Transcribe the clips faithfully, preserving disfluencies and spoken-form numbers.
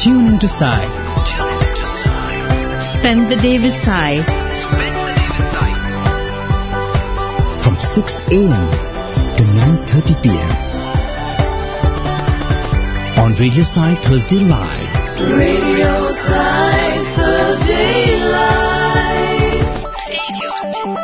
Tune into Sai. Tune into Sai. Spend the day with Sai. Spend the day with Sai. From six a.m. to nine thirty p.m. on Radio Sai Thursday Live. Radio Sai Thursday Live. Stay tuned.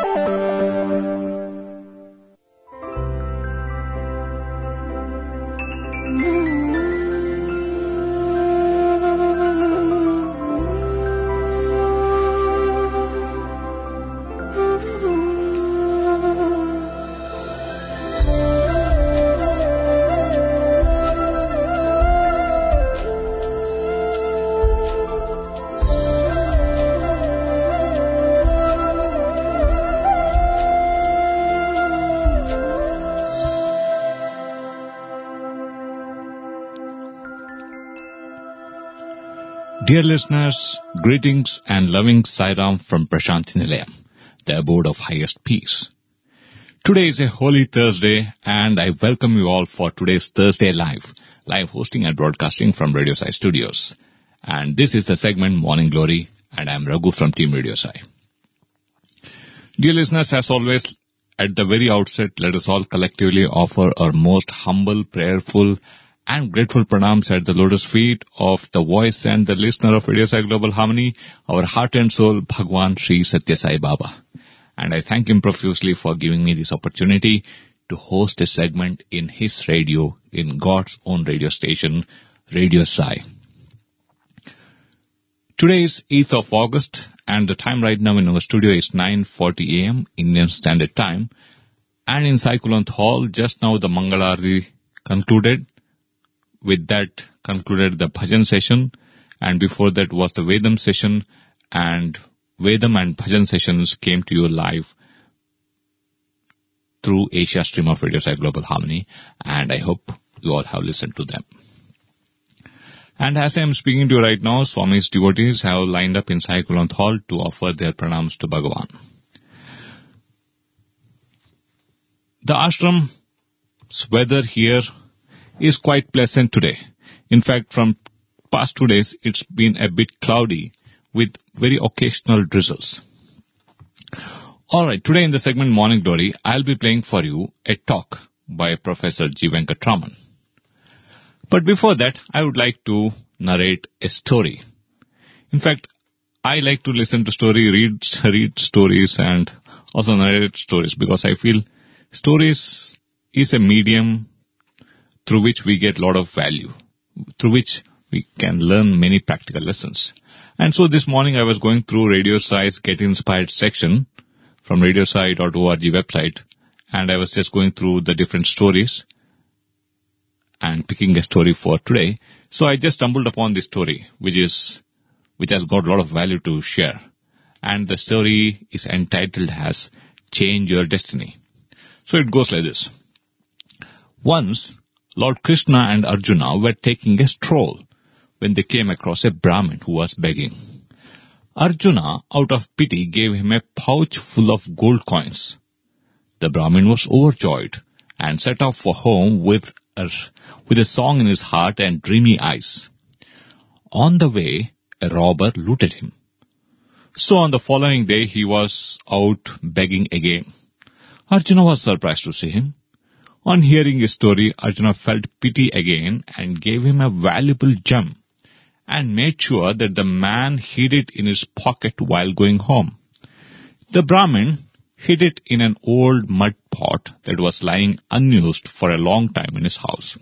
Dear listeners, greetings and loving Sairam from Prashanthi Nilayam, the abode of highest peace. Today is a holy Thursday and I welcome you all for today's Thursday Live, live hosting and broadcasting from Radio Sai Studios. And this is the segment Morning Glory and I am Raghu from Team Radio Sai. Dear listeners, as always, at the very outset, let us all collectively offer our most humble, prayerful and grateful pranams at the lotus feet of the voice and the listener of Radio Sai Global Harmony, our heart and soul, Bhagwan Sri Satya Sai Baba. And I thank him profusely for giving me this opportunity to host a segment in his radio, in God's own radio station, Radio Sai. Today is eighth of August and the time right now in our studio is nine forty a.m. Indian Standard Time. And in Sai Kulant Hall, just now the Mangalarati concluded. With that concluded the bhajan session, and before that was the Vedam session, and Vedam and bhajan sessions came to you live through Asia stream of Radio Sai Global Harmony, and I hope you all have listened to them. And as I am speaking to you right now, Swami's devotees have lined up in Sai Kulant Hall to offer their pranams to Bhagavan. The ashram's weather here is quite pleasant today. In fact, from past two days, it's been a bit cloudy with very occasional drizzles. Alright, today in the segment Morning Glory, I'll be playing for you a talk by Professor G. Venkatraman. But before that, I would like to narrate a story. In fact, I like to listen to story, read, read stories and also narrate stories because I feel stories is a medium through which we get a lot of value, through which we can learn many practical lessons. And so this morning I was going through Radio Sai's Get Inspired section from radio sai dot org website, and I was just going through the different stories and picking a story for today. So I just stumbled upon this story, which is, which has got a lot of value to share. And the story is entitled as Change Your Destiny. So it goes like this. Once, Lord Krishna and Arjuna were taking a stroll when they came across a Brahmin who was begging. Arjuna, out of pity, gave him a pouch full of gold coins. The Brahmin was overjoyed and set off for home with a, with a song in his heart and dreamy eyes. On the way, a robber looted him. So on the following day, he was out begging again. Arjuna was surprised to see him. On hearing his story, Arjuna felt pity again and gave him a valuable gem and made sure that the man hid it in his pocket while going home. The Brahmin hid it in an old mud pot that was lying unused for a long time in his house.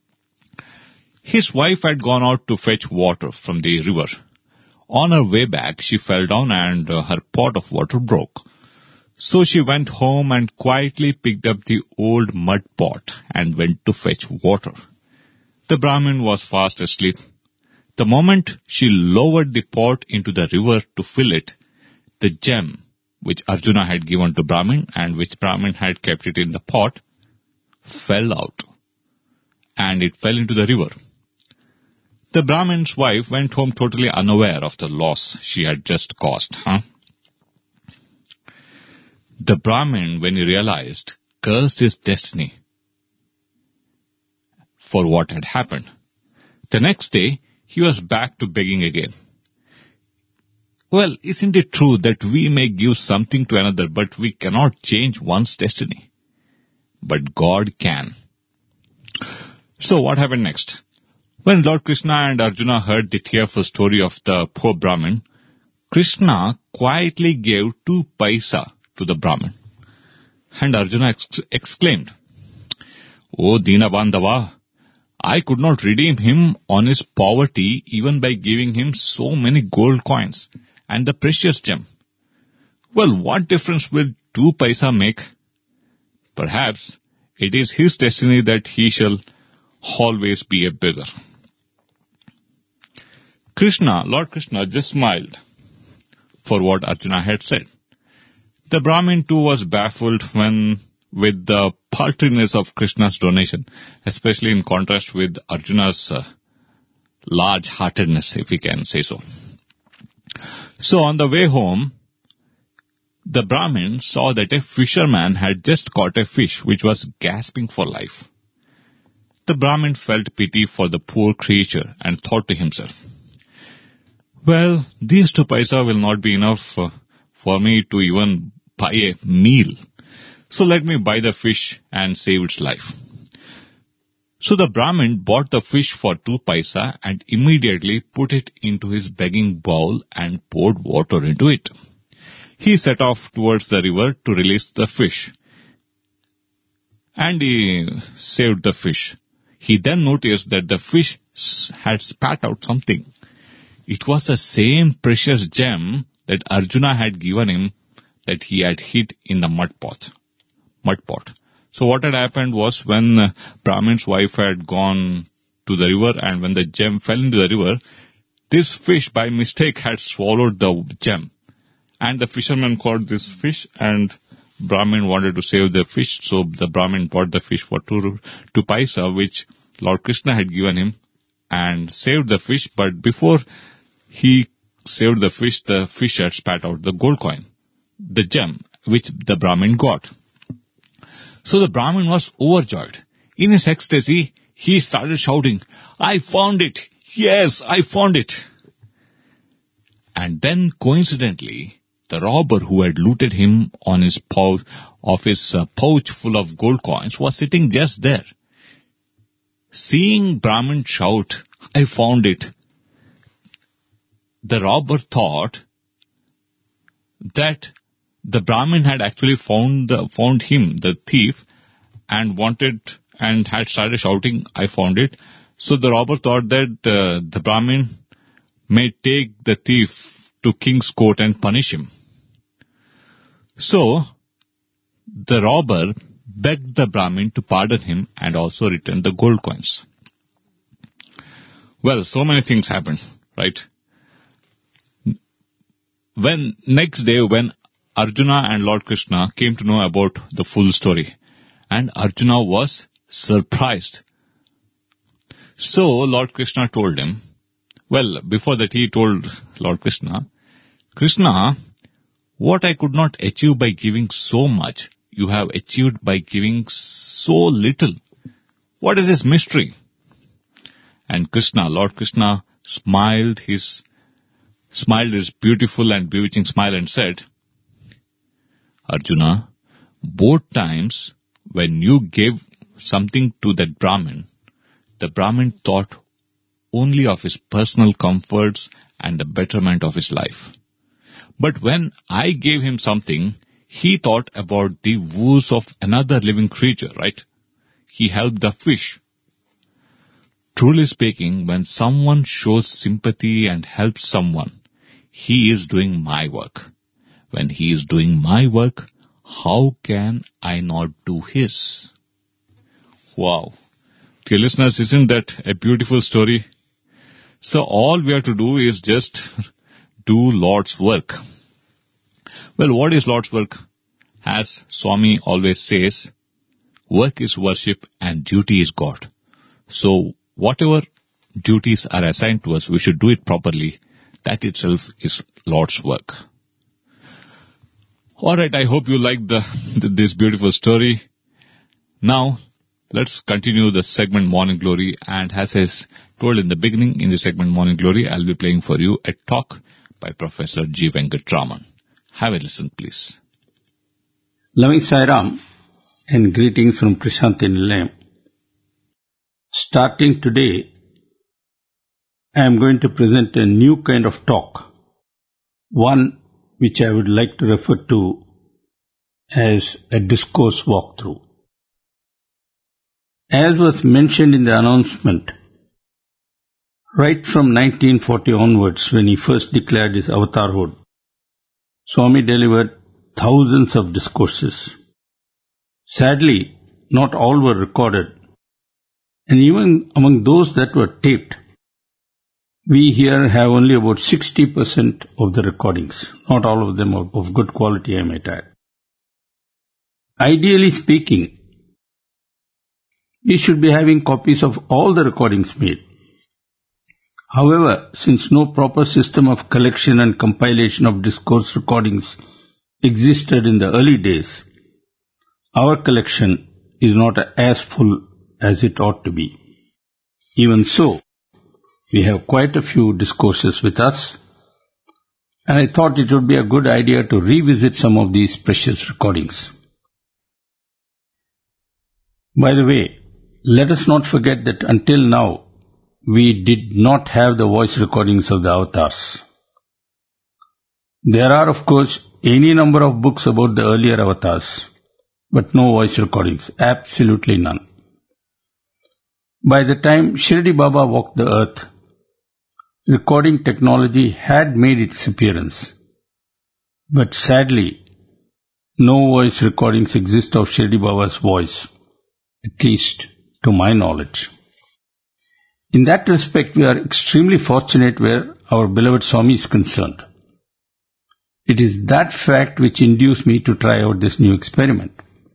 His wife had gone out to fetch water from the river. On her way back, she fell down and uh, her pot of water broke. So she went home and quietly picked up the old mud pot and went to fetch water. The Brahmin was fast asleep. The moment she lowered the pot into the river to fill it, the gem which Arjuna had given to Brahmin and which Brahmin had kept it in the pot fell out and it fell into the river. The Brahmin's wife went home totally unaware of the loss she had just caused. Huh? The Brahmin, when he realized, cursed his destiny for what had happened. The next day, he was back to begging again. Well, isn't it true that we may give something to another, but we cannot change one's destiny? But God can. So what happened next? When Lord Krishna and Arjuna heard the tearful story of the poor Brahmin, Krishna quietly gave two paisa to the Brahmin. And Arjuna ex- exclaimed, "O Dinabandhava, I could not redeem him on his poverty even by giving him so many gold coins and the precious gem. Well, what difference will two paisa make? Perhaps it is his destiny that he shall always be a beggar." Krishna, Lord Krishna just smiled for what Arjuna had said. The Brahmin too was baffled when with the paltriness of Krishna's donation, especially in contrast with Arjuna's uh, large-heartedness, if we can say so. So on the way home, the Brahmin saw that a fisherman had just caught a fish which was gasping for life. The Brahmin felt pity for the poor creature and thought to himself, "Well, these two paisa will not be enough uh, for me to even buy a meal. So let me buy the fish and save its life." So the Brahmin bought the fish for two paisa and immediately put it into his begging bowl and poured water into it. He set off towards the river to release the fish. And he saved the fish. He then noticed that the fish had spat out something. It was the same precious gem that Arjuna had given him that he had hid in the mud pot. Mud pot. So what had happened was when uh, Brahmin's wife had gone to the river and when the gem fell into the river, this fish by mistake had swallowed the gem. And the fisherman caught this fish and Brahmin wanted to save the fish, so the Brahmin bought the fish for two, two paisa, which Lord Krishna had given him, and saved the fish, but before he saved the fish, the fish had spat out the gold coin, the gem, which the Brahmin got. So the Brahmin was overjoyed. In his ecstasy, he started shouting, "I found it! Yes, I found it!" And then, coincidentally, the robber who had looted him on his pouch, of his uh, pouch full of gold coins was sitting just there. Seeing Brahmin shout, "I found it," the robber thought that the Brahmin had actually found the, found him, the thief, and wanted and had started shouting, "I found it." So the robber thought that uh, the Brahmin may take the thief to king's court and punish him. So the robber begged the Brahmin to pardon him and also return the gold coins. Well, so many things happened, right? When next day when Arjuna and Lord Krishna came to know about the full story, and Arjuna was surprised. So Lord Krishna told him, well, before that he told Lord Krishna, "Krishna, what I could not achieve by giving so much, you have achieved by giving so little. What is this mystery?" And Krishna, Lord Krishna, smiled his, smiled his beautiful and bewitching smile and said, "Arjuna, both times when you gave something to that Brahmin, the Brahmin thought only of his personal comforts and the betterment of his life. But when I gave him something, he thought about the woes of another living creature, right? He helped the fish. Truly speaking, when someone shows sympathy and helps someone, he is doing my work. When he is doing my work, how can I not do his?" Wow. Dear listeners, isn't that a beautiful story? So all we have to do is just do Lord's work. Well, what is Lord's work? As Swami always says, work is worship and duty is God. So whatever duties are assigned to us, we should do it properly. That itself is Lord's work. Alright, I hope you liked the, this beautiful story. Now, let's continue the segment Morning Glory. And as I told in the beginning, in the segment Morning Glory, I'll be playing for you a talk by Professor G. Venkatraman. Have a listen, please. Loving Sai Ram and greetings from Prasanthi Nilayam. Starting today, I am going to present a new kind of talk, one which I would like to refer to as a discourse walkthrough. As was mentioned in the announcement, right from nineteen forty onwards, when he first declared his avatarhood, Swami delivered thousands of discourses. Sadly, not all were recorded, and even among those that were taped, we here have only about sixty percent of the recordings, not all of them of, of good quality, I might add. Ideally speaking, we should be having copies of all the recordings made. However, since no proper system of collection and compilation of discourse recordings existed in the early days, our collection is not as full as it ought to be. Even so, we have quite a few discourses with us, and I thought it would be a good idea to revisit some of these precious recordings. By the way, let us not forget that until now, we did not have the voice recordings of the avatars. There are, of course, any number of books about the earlier avatars, but no voice recordings, absolutely none. By the time Shirdi Baba walked the earth, recording technology had made its appearance. But sadly, no voice recordings exist of Shirdi Baba's voice, at least to my knowledge. In that respect, we are extremely fortunate where our beloved Swami is concerned. It is that fact which induced me to try out this new experiment.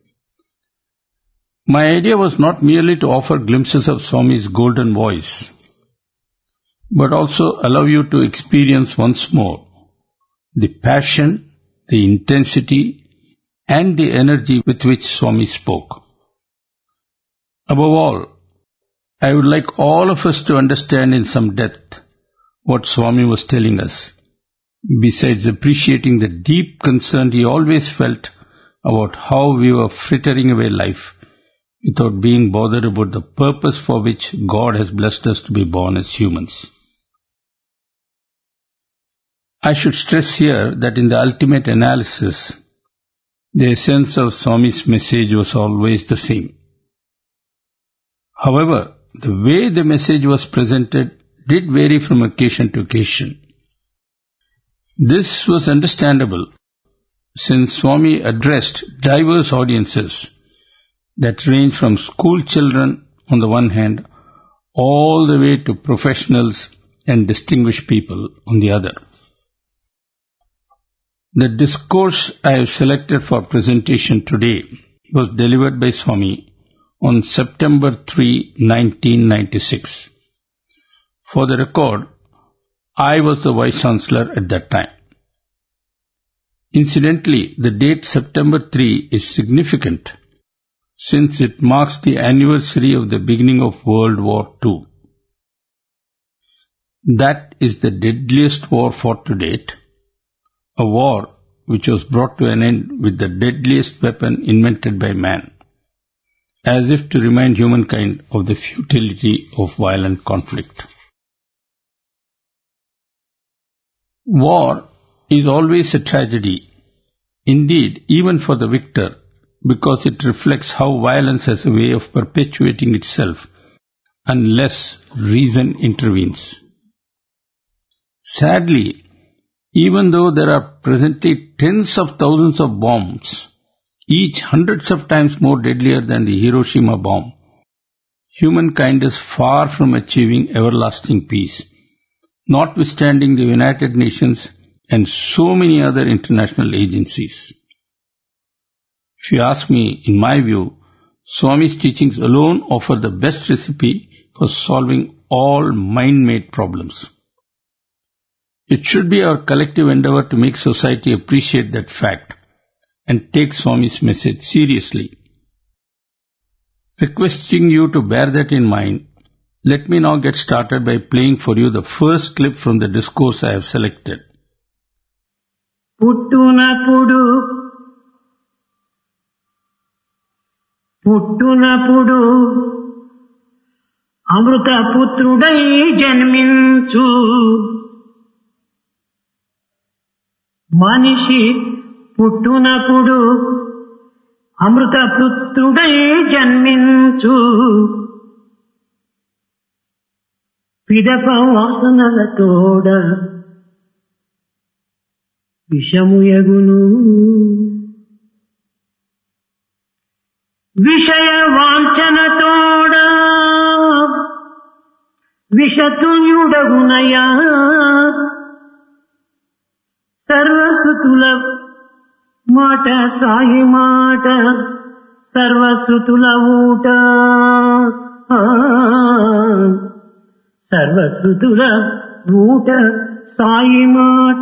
My idea was not merely to offer glimpses of Swami's golden voice, but also allow you to experience once more the passion, the intensity, and the energy with which Swami spoke. Above all, I would like all of us to understand in some depth what Swami was telling us, besides appreciating the deep concern he always felt about how we were frittering away life without being bothered about the purpose for which God has blessed us to be born as humans. I should stress here that in the ultimate analysis, the essence of Swami's message was always the same. However, the way the message was presented did vary from occasion to occasion. This was understandable, since Swami addressed diverse audiences that range from school children on the one hand, all the way to professionals and distinguished people on the other. The discourse I have selected for presentation today was delivered by Swami on September third, nineteen ninety-six. For the record, I was the Vice Chancellor at that time. Incidentally, the date September third is significant since it marks the anniversary of the beginning of World War Two. That is the deadliest war fought to date, a war which was brought to an end with the deadliest weapon invented by man, as if to remind humankind of the futility of violent conflict. War is always a tragedy, indeed even for the victor, because it reflects how violence has a way of perpetuating itself unless reason intervenes. Sadly, even though there are presently tens of thousands of bombs, each hundreds of times more deadlier than the Hiroshima bomb, humankind is far from achieving everlasting peace, notwithstanding the United Nations and so many other international agencies. If you ask me, in my view, Swami's teachings alone offer the best recipe for solving all mind-made problems. It should be our collective endeavor to make society appreciate that fact and take Swami's message seriously. Requesting you to bear that in mind, let me now get started by playing for you the first clip from the discourse I have selected. పుట్టునప్పుడు పుట్టునప్పుడు అమృత పుత్రుడై జన్మించు మనిషి పుట్టునప్పుడు అమృత పుత్రుడై జన్మించు పిదప వాసనలతోడ విషముయగును విషయ వాంఛనతోడ విషతుల్యుడగునయా సర్వశ్రుతుల మాట సాయి మాట సర్వశ్రుతుల ఊట సర్వశ్రుతుల ఊట సాయి మాట.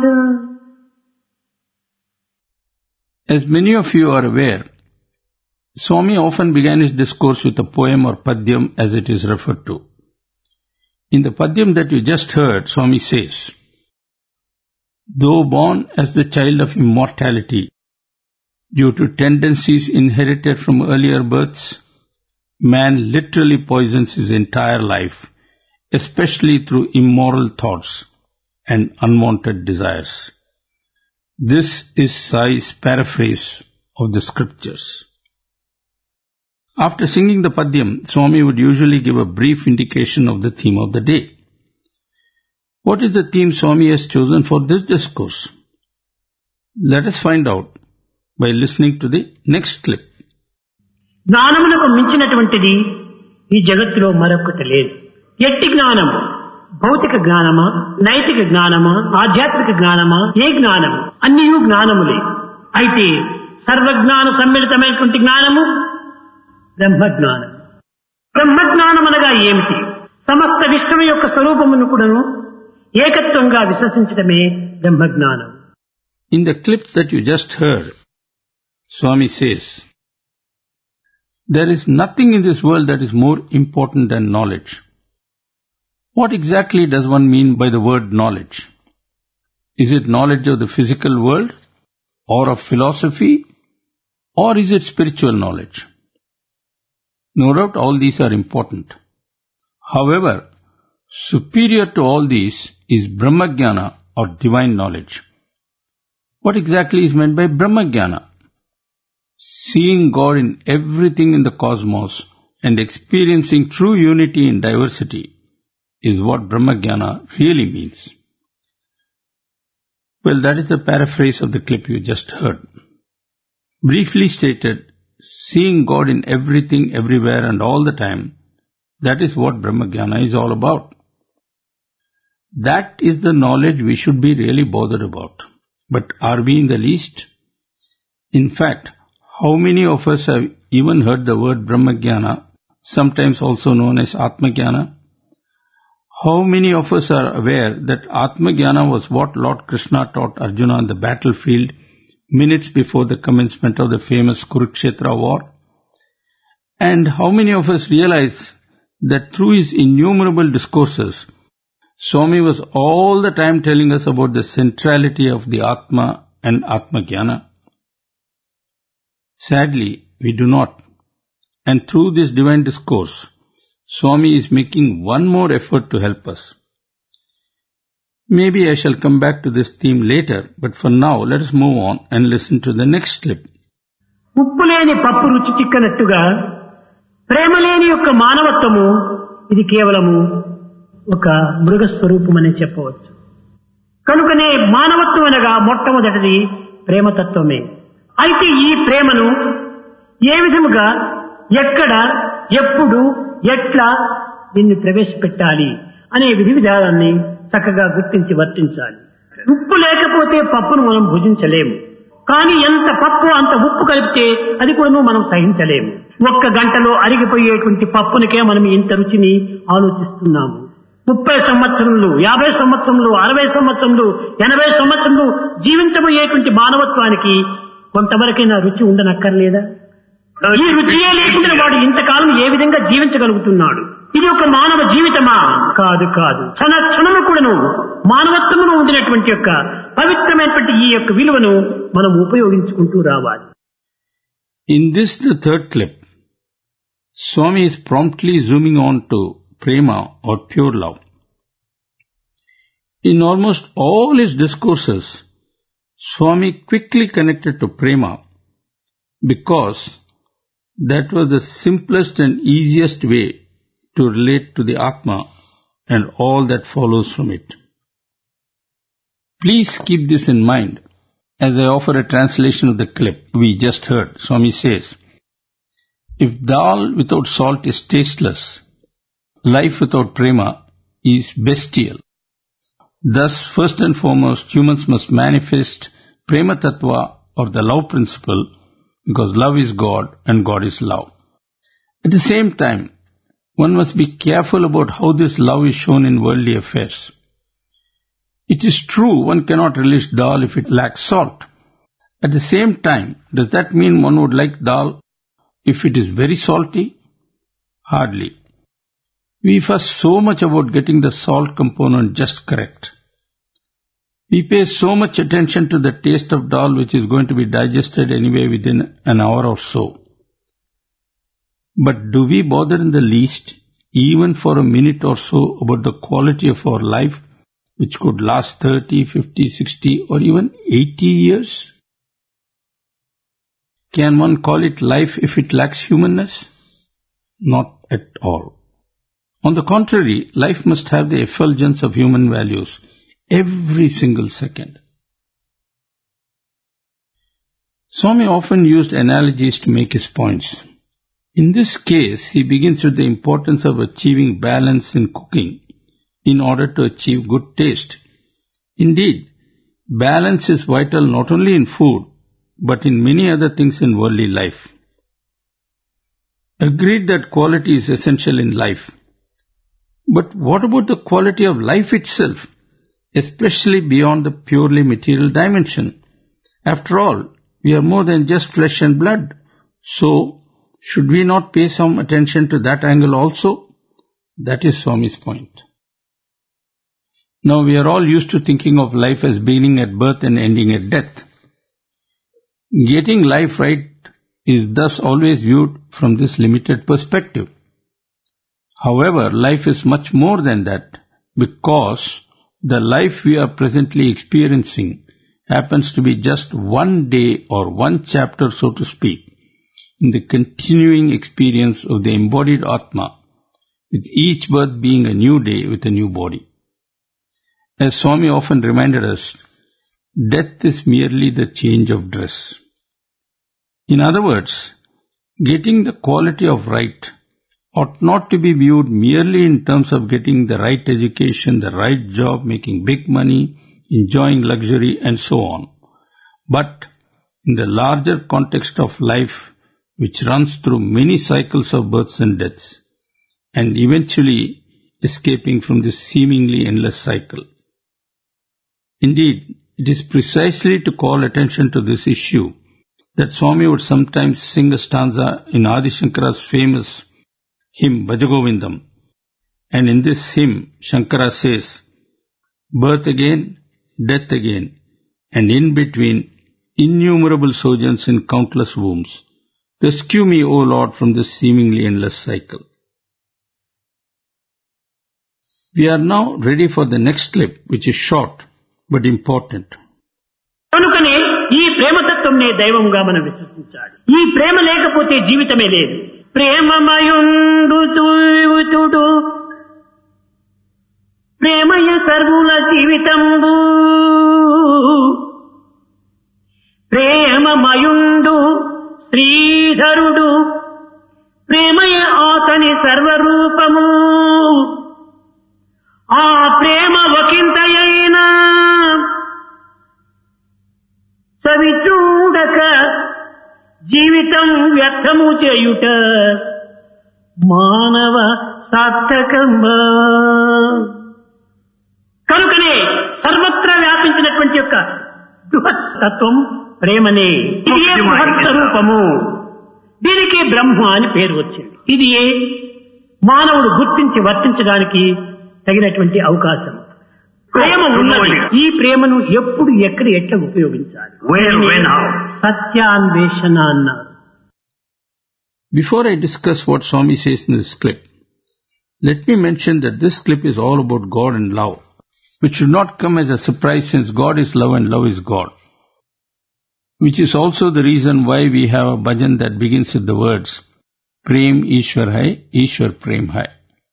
As many of you are aware, Swami often began his discourse with a poem or padyam as it is referred to. In the padyam that you just heard, Swami says, though born as the child of immortality, due to tendencies inherited from earlier births, man literally poisons his entire life, especially through immoral thoughts and unwanted desires. This is Sai's paraphrase of the scriptures. After singing the padyam, Swami would usually give a brief indication of the theme of the day. What is the theme Swami has chosen for this discourse? Let us find out by listening to the next clip. జ్ఞానమునకు మించినటువంటిది ఈ జగత్తులో మరొకటి లేదు. ఎట్టి జ్ఞానం? భౌతిక జ్ఞానమా, నైతిక జ్ఞానమా, ఆధ్యాత్మిక జ్ఞానమా, ఏ జ్ఞానము? అన్నియూ జ్ఞానములే. అయితే సర్వజ్ఞాన సమ్మిళితమైనటువంటి జ్ఞానము బ్రహ్మజ్ఞానం. బ్రహ్మజ్ఞానం అనగా ఏమిటి? సమస్త విశ్వం యొక్క స్వరూపమును కూడాను ఏకత్వంగా విశ్వసించడమే బ్రహ్మజ్ఞానం. In the clip that you just heard, Swami says, there is nothing in this world that is more important than knowledge. What exactly does one mean by the word knowledge? Is it knowledge of the physical world, or of philosophy, or is it spiritual knowledge? No doubt all these are important. However, superior to all these is Brahmajnana or divine knowledge. What exactly is meant by Brahmajnana? Seeing God in everything in the cosmos and experiencing true unity in diversity is what Brahmajnana really means. Well, that is the paraphrase of the clip you just heard. Briefly stated, seeing God in everything, everywhere and all the time, that is what Brahmajnana is all about. That is the knowledge we should be really bothered about. But are we in the least? In fact, how many of us have even heard the word Brahmajnana, sometimes also known as Atmajnana? How many of us are aware that Atmajnana was what Lord Krishna taught Arjuna on the battlefield minutes before the commencement of the famous Kurukshetra war? And how many of us realize that through his innumerable discourses, Swami was all the time telling us about the centrality of the Atma and Atmajnana? Sadly, we do not. And through this divine discourse, Swami is making one more effort to help us. Maybe I shall come back to this theme later, but for now let us move on and listen to the next clip. ఉప్పులేని పప్పు రుచి చిక్కనట్టుగా ప్రేమలేని యొక్క మానవత్వము ఇది కేవలము ఒక మృగస్వరూపమని చెప్పవచ్చు. కనుకనే మానవత్వం అనగా మొట్టమొదటిది ప్రేమతత్వమే. అయితే ఈ ప్రేమను ఏ విధముగా, ఎక్కడ, ఎప్పుడు, ఎట్లా దీన్ని ప్రవేశపెట్టాలి అనే విధి విధానాన్ని చక్కగా గుర్తించి వర్తించాలి. ఉప్పు లేకపోతే పప్పును మనం భుజించలేము. కానీ ఎంత పప్పు అంత ఉప్పు కలిపితే అది కూడా మనం సహించలేము. ఒక్క గంటలో అరిగిపోయేటువంటి పప్పునికే మనం ఇంత రుచిని ఆలోచిస్తున్నాము. ముప్పై సంవత్సరములు, యాభై సంవత్సరములు, అరవై సంవత్సరములు, ఎనభై సంవత్సరములు జీవించబోయేటువంటి మానవత్వానికి కొంతవరకైనా రుచి ఉండనక్కర్లేదా? ఈ రుచియే లేకుండా వాడు ఇంతకాలం ఏ విధంగా జీవించగలుగుతున్నాడు? ఇది ఒక మానవ జీవితమా? కాదు కాదు. క్షణ క్షణము కూడాను మానవత్వమును ఉండినటువంటి యొక్క పవిత్రమైనటువంటి ఈ యొక్క విలువను మనం ఉపయోగించుకుంటూ రావాలి. In this, the third clip, Swami is promptly zooming on to prema or pure love. In almost all his discourses, Swami quickly connected to prema because that was the simplest and easiest way to relate to the Atma and all that follows from it. Please keep this in mind as I offer a translation of the clip we just heard. Swami says, if dal without salt is tasteless, life without prema is bestial. Thus, first and foremost, humans must manifest prema tattva or the love principle because love is God and God is love. At the same time, one must be careful about how this love is shown in worldly affairs. It is true one cannot relish dal if it lacks salt. At the same time, does that mean one would like dal if it is very salty? Hardly. We fuss so much about getting the salt component just correct. We pay so much attention to the taste of dal which is going to be digested anyway within an hour or so. But do we bother in the least, even for a minute or so, about the quality of our life which could last thirty, fifty, sixty or even eighty years? Can one call it life if it lacks humanness? Not at all. On the contrary, life must have the effulgence of human values every single second. Swami often used analogies to make his points. In this case, he begins with the importance of achieving balance in cooking in order to achieve good taste. Indeed, balance is vital not only in food, but in many other things in worldly life. Agreed that quality is essential in life. But what about the quality of life itself, especially beyond the purely material dimension? After all, we are more than just flesh and blood. So, should we not pay some attention to that angle also? That is Swami's point. Now, we are all used to thinking of life as beginning at birth and ending at death. Getting life right is thus always viewed from this limited perspective. However, life is much more than that because the life we are presently experiencing happens to be just one day or one chapter, so to speak, in the continuing experience of the embodied Atma, with each birth being a new day with a new body. As Swami often reminded us, death is merely the change of dress. In other words, getting the quality of right ought not to be viewed merely in terms of getting the right education, the right job, making big money, enjoying luxury and so on, but in the larger context of life which runs through many cycles of births and deaths, and eventually escaping from this seemingly endless cycle. Indeed, it is precisely to call attention to this issue that Swami would sometimes sing a stanza in Adi Shankara's famous hymn Bhajagovindam. And in this hymn, Shankara says, birth again, death again, and in between, innumerable sojourns in countless wombs. Rescue me, O Lord, from this seemingly endless cycle. We are now ready for the next clip, which is short but important. కనుకనే ఈ ప్రేమతత్వంనే దైవంగా మనం విశ్వసించాలి. ఈ ప్రేమ లేకపోతే జీవితమే లేదు. ప్రేమమయుండు చూతుడు ప్రేమయ సర్వుల జీవితంబు ప్రేమమయుండు శ్రీధరుడు ప్రేమయ ఆతని సర్వరూపము ఆ ప్రేమ ఒకంతయైనా సవి చూడక జీవితం వ్యర్థము చేయుట మానవ సార్థకంబా. కనుకనే సర్వత్రా వ్యాపించినటువంటి యొక్క బృహత్ తత్వం ప్రేమనే. ఇదే బృహత్ స్వరూపము. దీనికి బ్రహ్మ అని పేరు వచ్చింది. ఇది మానవుడు గుర్తించి వర్తించడానికి తగినటువంటి అవకాశం. ప్రేమ ఉన్నది. ఈ ప్రేమను ఎప్పుడు ఎక్కడ ఎట్లా ఉపయోగించాలి? Where, when, how? సత్యాన్వేషణ అన్నారు. Before I discuss what Swami says in this clip, let me mention that this clip is all about God and love, which should not come as a surprise since God is love and love is God, which is also the reason why we have a bhajan that begins with the words Prem Ishwar Hai, Ishwar Prem Hai.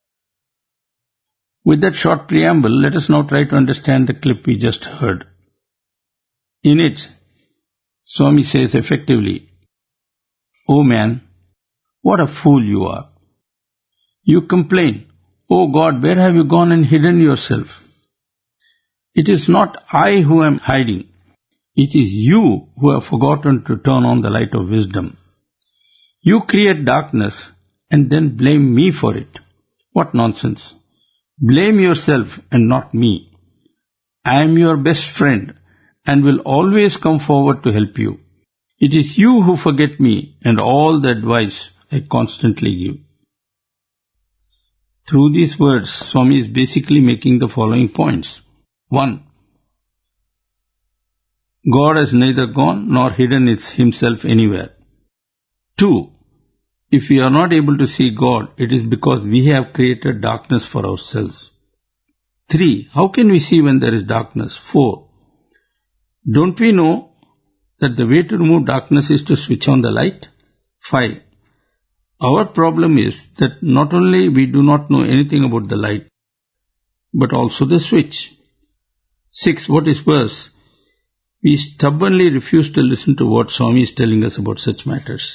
With that short preamble, let us now try to understand the clip we just heard. In it, Swami says effectively, "Oh man, what a fool you are. You complain, oh God, where have you gone and hidden yourself? It is not I who am hiding. It is you who have forgotten to turn on the light of wisdom. You create darkness and then blame me for it. What nonsense. Blame yourself and not me. I am your best friend and will always come forward to help you. It is you who forget me and all the advice I constantly give." Through these words, Swami is basically making the following points. One, God has neither gone nor hidden himself anywhere. Two, if we are not able to see God, it is because we have created darkness for ourselves. Three, how can we see when there is darkness? Four, don't we know that the way to remove darkness is to switch on the light? Five, our problem is that not only we do not know anything about the light, but also the switch. Six, what is worse, we stubbornly refuse to listen to what Swami is telling us about such matters.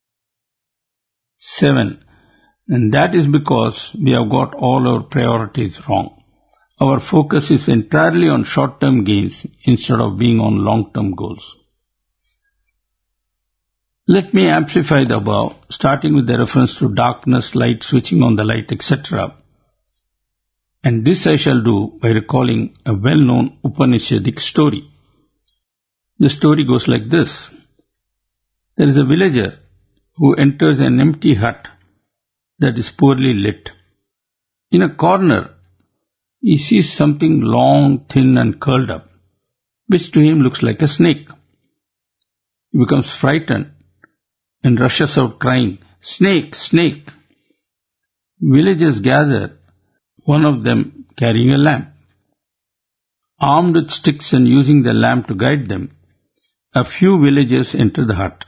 Seven, and that is because we have got all our priorities wrong. Our focus is entirely on short-term gains instead of being on long-term goals. Let me amplify the above, starting with the reference to darkness, light, switching on the light, et cetera. And this I shall do by recalling a well-known Upanishadic story. The story goes like this. There is a villager who enters an empty hut that is poorly lit. In a corner, he sees something long, thin and curled up, which to him looks like a snake. He becomes frightened and rushes out crying, "Snake, snake!" Villagers gather, one of them carrying a lamp. Armed with sticks and using the lamp to guide them, a few villagers enter the hut.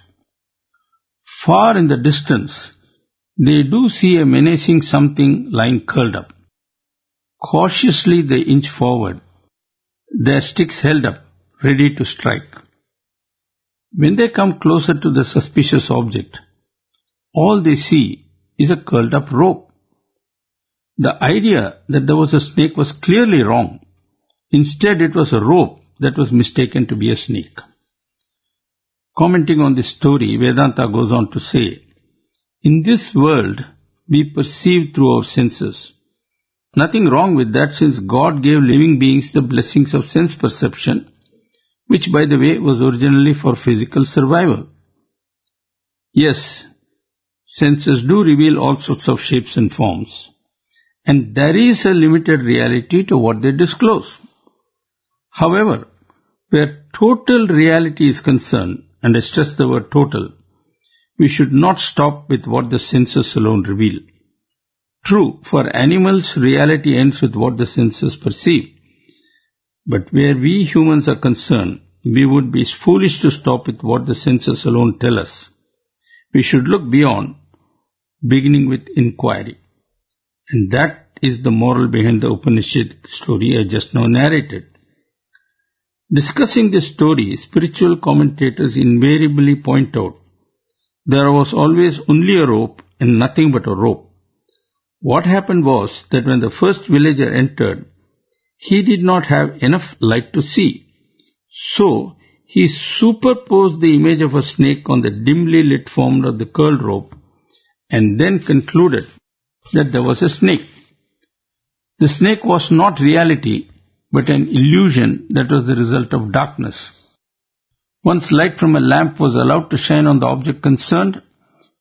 Far in the distance, they do see a menacing something lying curled up. Cautiously they inch forward, their sticks held up, ready to strike. When they come closer to the suspicious object, all they see is a curled up rope. The idea that there was a snake was clearly wrong. Instead, it was a rope that was mistaken to be a snake. Commenting on this story, Vedanta goes on to say, "In this world, we perceive through our senses. Nothing wrong with that since God gave living beings the blessings of sense perception, which by the way was originally for physical survival. Yes, senses do reveal all sorts of shapes and forms, and there is a limited reality to what they disclose. However, where total reality is concerned, and I stress the word total, we should not stop with what the senses alone reveal. True, for animals, reality ends with what the senses perceive. But where we humans are concerned, we would be foolish to stop with what the senses alone tell us. We should look beyond, beginning with inquiry. And that is the moral behind the Upanishad story I just now narrated. Discussing this story, spiritual commentators invariably point out there was always only a rope and nothing but a rope. What happened was that when the first villager entered, he did not have enough light to see. So, he superposed the image of a snake on the dimly lit form of the curled rope and then concluded that there was a snake. The snake was not reality, but an illusion that was the result of darkness. Once light from a lamp was allowed to shine on the object concerned,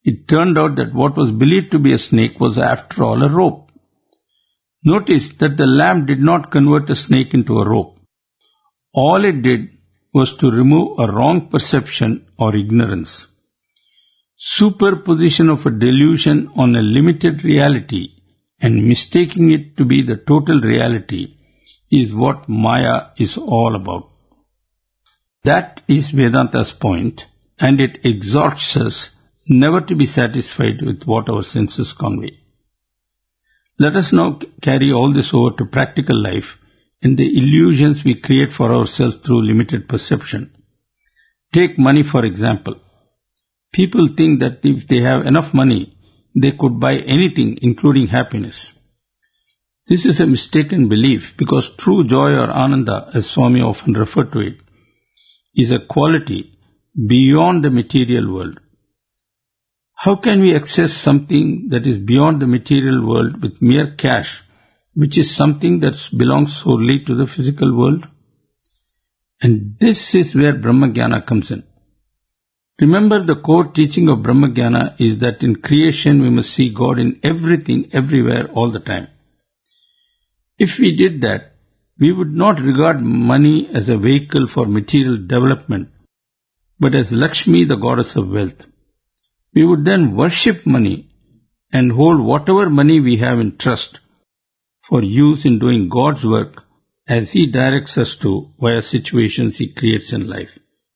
it turned out that what was believed to be a snake was after all a rope. Notice that the lamp did not convert a snake into a rope. All it did was to remove a wrong perception or ignorance. Superposition of a delusion on a limited reality and mistaking it to be the total reality is what Maya is all about. That is Vedanta's point, and it exhorts us never to be satisfied with what our senses convey. Let us now carry all this over to practical life and the illusions we create for ourselves through limited perception. Take money for example. People think that if they have enough money, they could buy anything, including happiness. This is a mistaken belief because true joy or ananda, as Swami often referred to it, is a quality beyond the material world. How can we access something that is beyond the material world with mere cash, which is something that belongs solely to the physical world? And this is where Brahmajnana comes in. Remember, the core teaching of Brahmajnana is that in creation we must see God in everything, everywhere, all the time. If we did that, we would not regard money as a vehicle for material development, but as Lakshmi, the goddess of wealth. We would then worship money and hold whatever money we have in trust for use in doing God's work as He directs us to via situations He creates in life.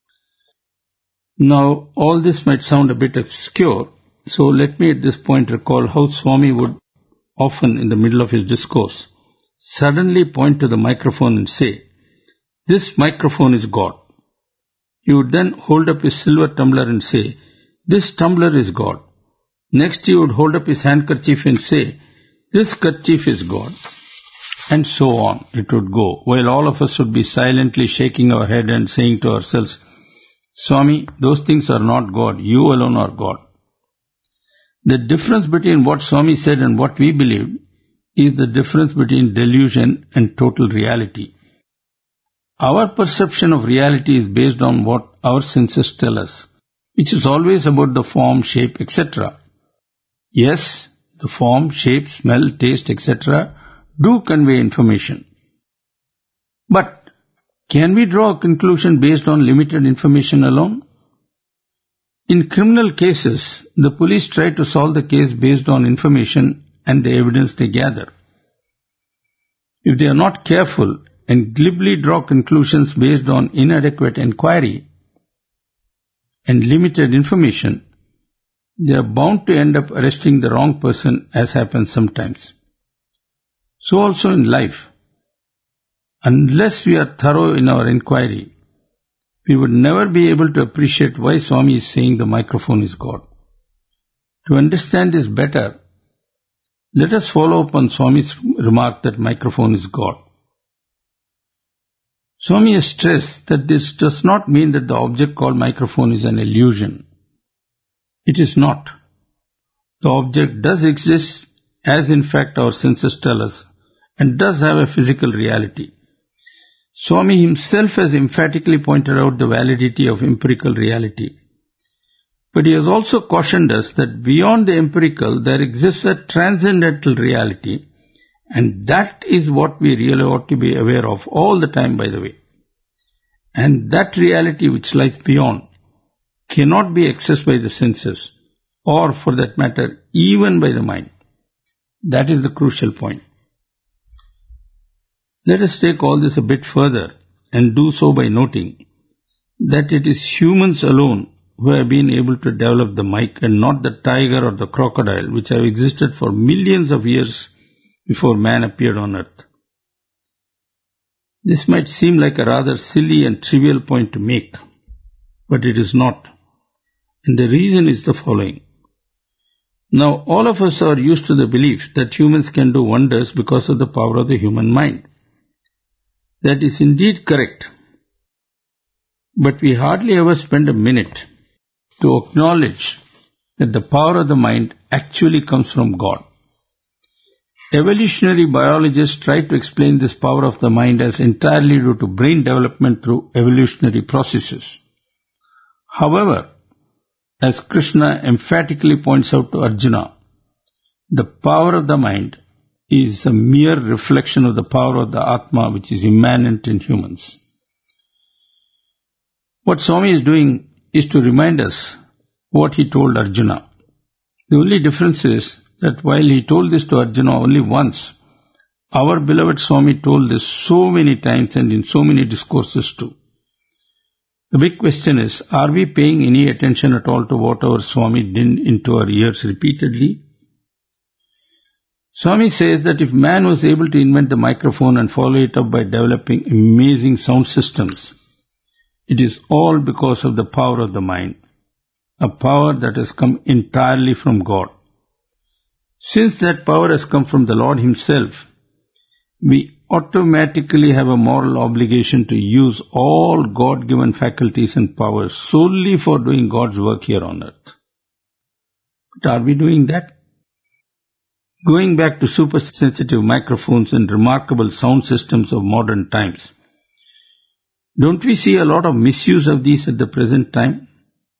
Now, all this might sound a bit obscure, so let me at this point recall how Swami would often, in the middle of his discourse, suddenly point to the microphone and say, "This microphone is God." He would then hold up his silver tumbler and say, "This tumbler is God." Next he would hold up his handkerchief and say, "This kerchief is God." And so on it would go, while all of us would be silently shaking our head and saying to ourselves, "Swami, those things are not God, you alone are God." The difference between what Swami said and what we believed is the difference between delusion and total reality. Our perception of reality is based on what our senses tell us, which is always about the form, shape, et cetera. Yes, the form, shape, smell, taste, et cetera do convey information. But can we draw a conclusion based on limited information alone? In criminal cases, the police try to solve the case based on information and the evidence they gather. If they are not careful and glibly draw conclusions based on inadequate inquiry and limited information, they are bound to end up arresting the wrong person, as happens sometimes. So also in life, unless we are thorough in our inquiry, we would never be able to appreciate why Swami is saying the microphone is God. To understand this better, let us follow up on Swami's remark that microphone is God. Swami has stressed that this does not mean that the object called microphone is an illusion. It is not. The object does exist, as in fact our senses tell us, and does have a physical reality. Swami himself has emphatically pointed out the validity of empirical reality. But he has also cautioned us that beyond the empirical there exists a transcendental reality, and that is what we really ought to be aware of all the time, by the way. And that reality which lies beyond cannot be accessed by the senses, or for that matter, even by the mind. That is the crucial point. Let us take all this a bit further and do so by noting that it is humans alone who have been able to develop the mic and not the tiger or the crocodile, which have existed for millions of years before man appeared on earth. This might seem like a rather silly and trivial point to make, but it is not. And the reason is the following. Now, all of us are used to the belief that humans can do wonders because of the power of the human mind. That is indeed correct. But we hardly ever spend a minute to acknowledge that the power of the mind actually comes from God. Evolutionary biologists try to explain this power of the mind as entirely due to brain development through evolutionary processes. However, as Krishna emphatically points out to Arjuna, the power of the mind is a mere reflection of the power of the Atma which is immanent in humans. What Swami is doing is to remind us what he told Arjuna. The only difference is that while he told this to Arjuna only once, our beloved Swami told this so many times and in so many discourses too. The big question is, are we paying any attention at all to what our Swami did into our ears repeatedly? Swami says that if man was able to invent the microphone and follow it up by developing amazing sound systems, it is all because of the power of the mind, a power that has come entirely from God. Since that power has come from the Lord Himself, we automatically have a moral obligation to use all God-given faculties and powers solely for doing God's work here on earth. But are we doing that? Going back to super-sensitive microphones and remarkable sound systems of modern times, don't we see a lot of misuse of these at the present time?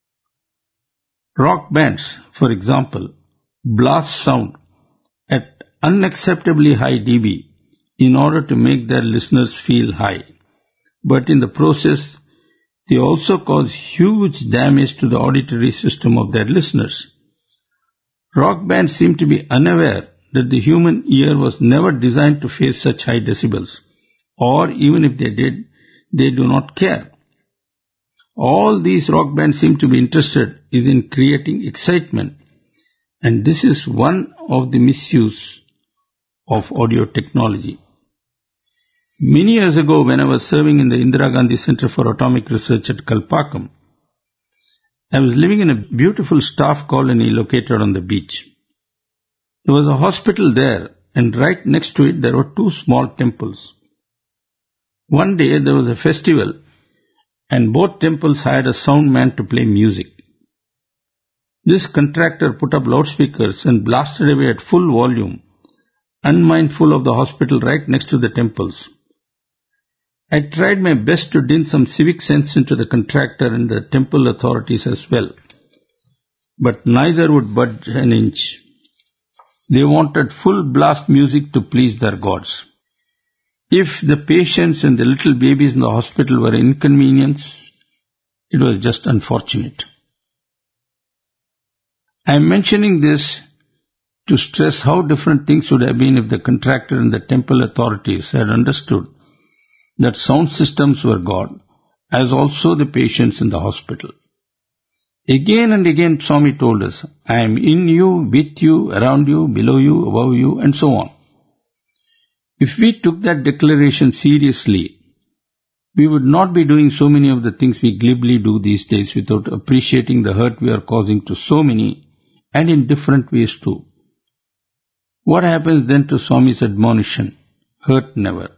Rock bands, for example, blast sound at unacceptably high dB in order to make their listeners feel high. But in the process, they also cause huge damage to the auditory system of their listeners. Rock bands seem to be unaware that the human ear was never designed to face such high decibels, or even if they did, they do not care. All these rock bands seem to be interested is in creating excitement, and this is one of the misuse of audio technology. Many years ago, when I was serving in the Indira Gandhi Center for Atomic Research at Kalpakkam, I was living in a beautiful staff colony located on the beach. There was a hospital there, and right next to it there were two small temples. One day there was a festival, and both temples hired a sound man to play music. This contractor put up loudspeakers and blasted away at full volume, unmindful of the hospital right next to the temples. I tried my best to din some civic sense into the contractor and the temple authorities as well, but neither would budge an inch. They wanted full blast music to please their gods. If the patients and the little babies in the hospital were inconvenienced, it was just unfortunate. I am mentioning this to stress how different things would have been if the contractor and the temple authorities had understood that sound systems were God, as also the patients in the hospital. Again and again Swami told us, I am in you, with you, around you, below you, above you, and so on. If we took that declaration seriously, we would not be doing so many of the things we glibly do these days without appreciating the hurt we are causing to so many, and in different ways too. What happens then to Swami's admonition? Hurt never.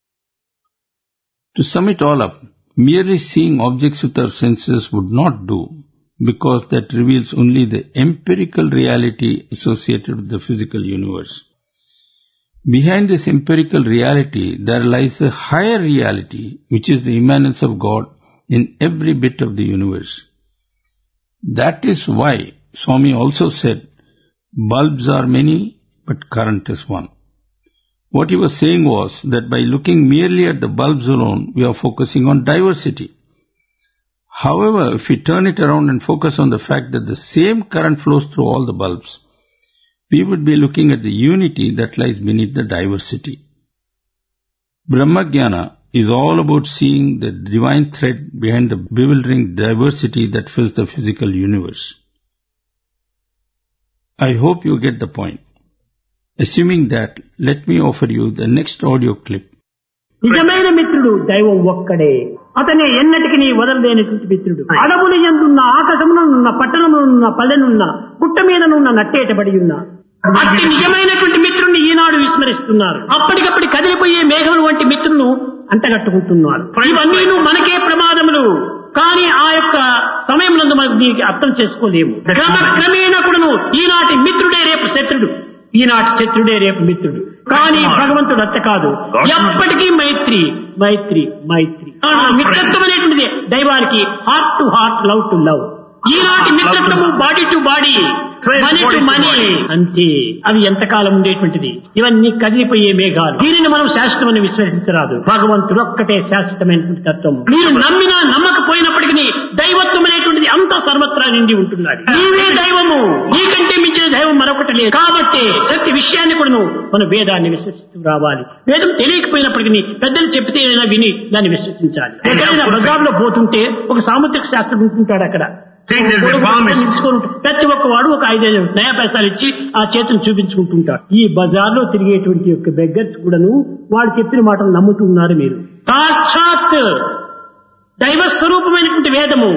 To sum it all up, merely seeing objects with our senses would not do, because that reveals only the empirical reality associated with the physical universe. Behind this empirical reality, there lies a higher reality, which is the immanence of God in every bit of the universe. That is why Swami also said, bulbs are many, but current is one. What he was saying was that by looking merely at the bulbs alone, we are focusing on diversity. However, if we turn it around and focus on the fact that the same current flows through all the bulbs, we would be looking at the unity that lies beneath the diversity. Brahmajnana is all about seeing the divine thread behind the bewildering diversity that fills the physical universe. I hope you get the point. Assuming that, let me offer you the next audio clip. నిజమైన మిత్రుడు దైవం ఒక్కడే. అతనే ఎన్నటికీ వదలలేనటువంటి మిత్రుడు. అడవులు యందున్న ఆకాశమునున్న పట్టణమునున్న పల్లెనున్న పుట్ట మీదనున్న నట్టేటబడి ఉన్న అతి నిజమైనటువంటి మిత్రుడిని ఈనాడు విస్మరిస్తున్నారు. అప్పటికప్పుడు కదిలిపోయే మేఘం వంటి మిత్రులను అంటగట్టుకుంటున్నారు. ఇవన్నీ మనకే ప్రమాదములు. కానీ ఆ యొక్క సమయంలో మనం దీనికి అర్థం చేసుకోలేము. క్రమేణా కూడాను ఈనాటి మిత్రుడే రేపు శత్రుడు, ఈనాటి శత్రుడే రేపు మిత్రుడు. కానీ భగవంతుడు అంత కాదు, ఎప్పటికీ మైత్రి మైత్రి మైత్రి. ఆ మిత్రత్వం అనేటువంటిది దైవానికి heart to heart, love to love. ఈనాటి మిత్రత్వము body to body, money to money అంతే. అవి ఎంతకాలం ఉండేటువంటిది? ఇవన్నీ కదిలిపోయే మేఘాలు. దీనిని మనం శాశ్వతమని విశ్వసించరాదు. భగవంతుడు ఒక్కటే శాశ్వతమైనటువంటి తత్వం. మీరు నమ్మినా నమ్మకపోయినప్పటికీ దైవత్వం అనేటువంటిది అంతా సర్వత్రా నిండి ఉంటున్నది. నీవే దైవము, నీకంటే మించిన దైవం మరొకటి లేదు. కాబట్టి ప్రతి విషయాన్ని కూడా మనం వేదాన్ని విశ్వసిస్తూ రావాలి. వేదం తెలియకపోయినప్పటికీ పెద్దలు చెప్తే విని దాన్ని విశ్వసించాలి. ఎక్కడైనా బజార్లో పోతుంటే ఒక సాముద్రిక శాస్త్రం ఉంటుంటాడు. అక్కడ ప్రతి ఒక్క వాడు ఒక ఐదైదు నయా పైసలు ఇచ్చి ఆ చేతులు చూపించుకుంటుంటాడు. ఈ బజార్లో తిరిగేటువంటి యొక్క బెగ్గర్స్ కూడాను వాడు చెప్పిన మాటలు నమ్ముతున్నారు. మీరు సాక్షాత్ దైవ స్వరూపమైనటువంటి వేదము,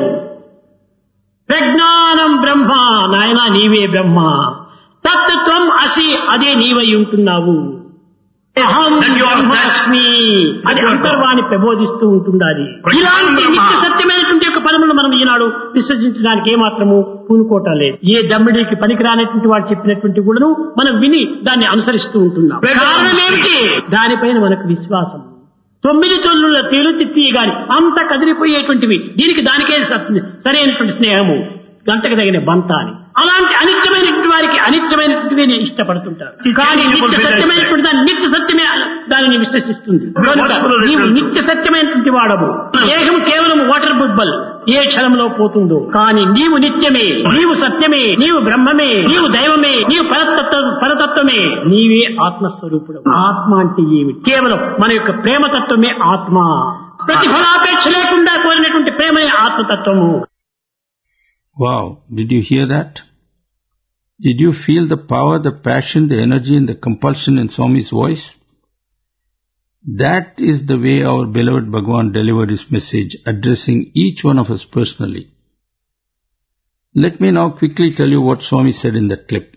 ప్రజ్ఞానం బ్రహ్మ, నాయన నీవే బ్రహ్మ, తత్వం అసి, అదే నీవై ఉంటున్నావు. అహం బ్రహ్మాస్మి, అది అంతర్వాణి ప్రబోధిస్తూ ఉంటుండాలి. ఇలాంటి నిత్య సత్యమైనటువంటి యొక్క పదములు మనం ఈనాడు విశ్వసించడానికి ఏమాత్రము పూనుకోవటం లేదు. ఏ దమ్మిడికి పనికిరానటువంటి వాడు చెప్పినటువంటి కూడా మనం విని దాన్ని అనుసరిస్తూ ఉంటున్నాం. కారణం ఏమిటి? దానిపైన మనకు విశ్వాసం. తొమ్మిది తొల్లుల తేలు తిత్తి గాని అంత కదిలిపోయేటువంటివి, దీనికి దానికే సరైనటువంటి స్నేహము, గంటకు తగిన బంత అని. అలాంటి అనిత్యమైనటువంటి వారికి అనిత్యమైనటువంటివి ఇష్టపడుతుంటారు. కానీ నిత్య సత్యమైనటువంటి దాన్ని నిత్య సత్యమే దానిని విశ్వసిస్తుంది. కనుక నీవు నిత్య సత్యమైనటువంటి వాడవు. దేహం కేవలం వాటర్ బుబ్బల్, ఏ క్షణంలో పోతుందో. కానీ నీవు నిత్యమే, నీవు సత్యమే, నీవు బ్రహ్మమే, నీవు దైవమే, నీవు పరతత్వ పరతత్వమే, నీవే ఆత్మస్వరూపుడు. ఆత్మ అంటే ఏమి? కేవలం మన యొక్క ప్రేమతత్వమే ఆత్మ. ప్రతిఫలాపేక్ష లేకుండా కోరినటువంటి ప్రేమే ఆత్మతత్వము. Wow, did you hear that? Did you feel the power, the passion, the energy and the compulsion in Swami's voice? That is the way our beloved Bhagavan delivered his message, addressing each one of us personally. Let me now quickly tell you what Swami said in that clip.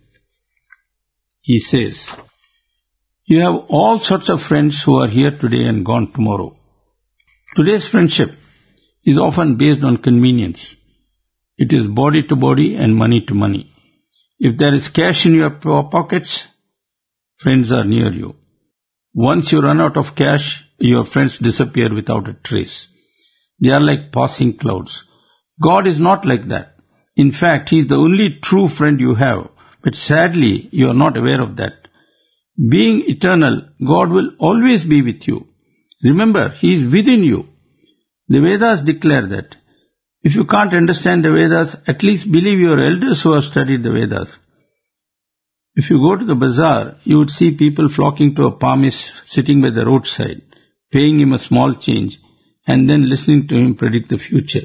He says, you have all sorts of friends who are here today and gone tomorrow. Today's friendship is often based on convenience. It is body to body and money to money. If there is cash in your pockets, friends are near you. Once you run out of cash, your friends disappear without a trace. They are like passing clouds. God is not like that. In fact, He is the only true friend you have. But sadly, you are not aware of that. Being eternal, God will always be with you. Remember, He is within you. The Vedas declare that. If you can't understand the Vedas, at least believe your elders who have studied the Vedas. If you go to the bazaar, you would see people flocking to a palmist sitting by the roadside, paying him a small change, and then listening to him predict the future.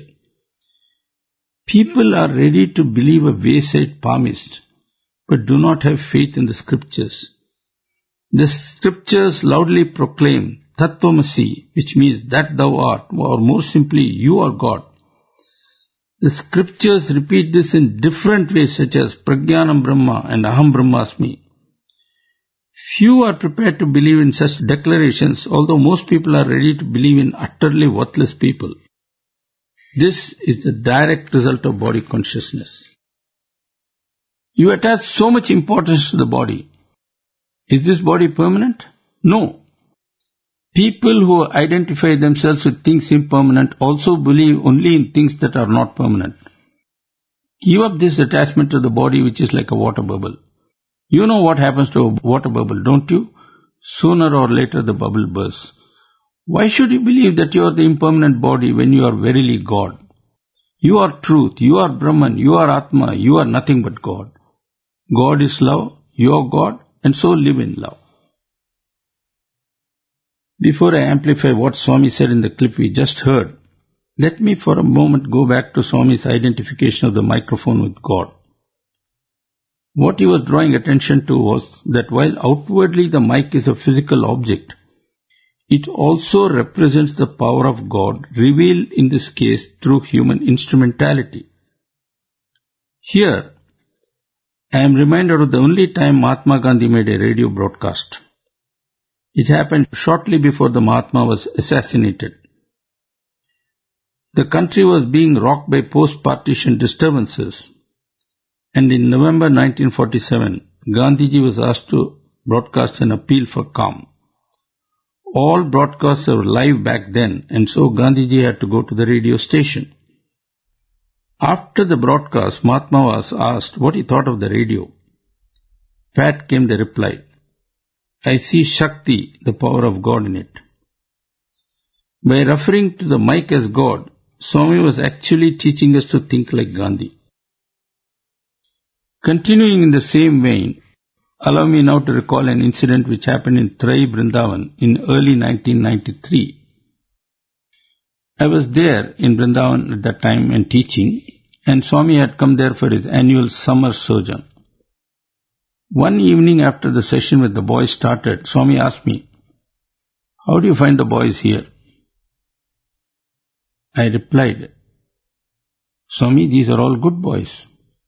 People are ready to believe a wayside palmist, but do not have faith in the scriptures. The scriptures loudly proclaim Tattvamasi, which means that thou art, or more simply, you are God. The scriptures repeat this in different ways, such as Prajnanam Brahma and Aham Brahmasmi. Few are prepared to believe in such declarations, although most people are ready to believe in utterly worthless people. This is the direct result of body consciousness. You attach so much importance to the body. Is this body permanent? No. People who identify themselves with things impermanent also believe only in things that are not permanent. Give up this attachment to the body which is like a water bubble. You know what happens to a water bubble, don't you? Sooner or later the bubble bursts. Why should you believe that you are the impermanent body when you are verily God? You are truth, you are Brahman, you are Atma, you are nothing but God. God is love, you are God, and so live in love. Before I amplify what Swami said in the clip we just heard, let me for a moment go back to Swami's identification of the microphone with God. What he was drawing attention to was that while outwardly the mic is a physical object, it also represents the power of God, revealed in this case through human instrumentality. Here, I am reminded of the only time Mahatma Gandhi made a radio broadcast. It happened shortly before the Mahatma was assassinated. The country was being rocked by post-partition disturbances, and in November nineteen forty-seven, Gandhiji was asked to broadcast an appeal for calm. All broadcasts were live back then, and so Gandhiji had to go to the radio station. After the broadcast, Mahatma was asked what he thought of the radio. Pat came the reply, I see Shakti, the power of God in it. By referring to the mic as God, Swami was actually teaching us to think like Gandhi. Continuing in the same vein, allow me now to recall an incident which happened in Trai Vrindavan in early nineteen ninety-three. I was there in Vrindavan at that time and teaching, and Swami had come there for his annual summer sojourn. One evening after the session with the boys started, Swami asked me, how do you find the boys here? I replied, Swami, these are all good boys.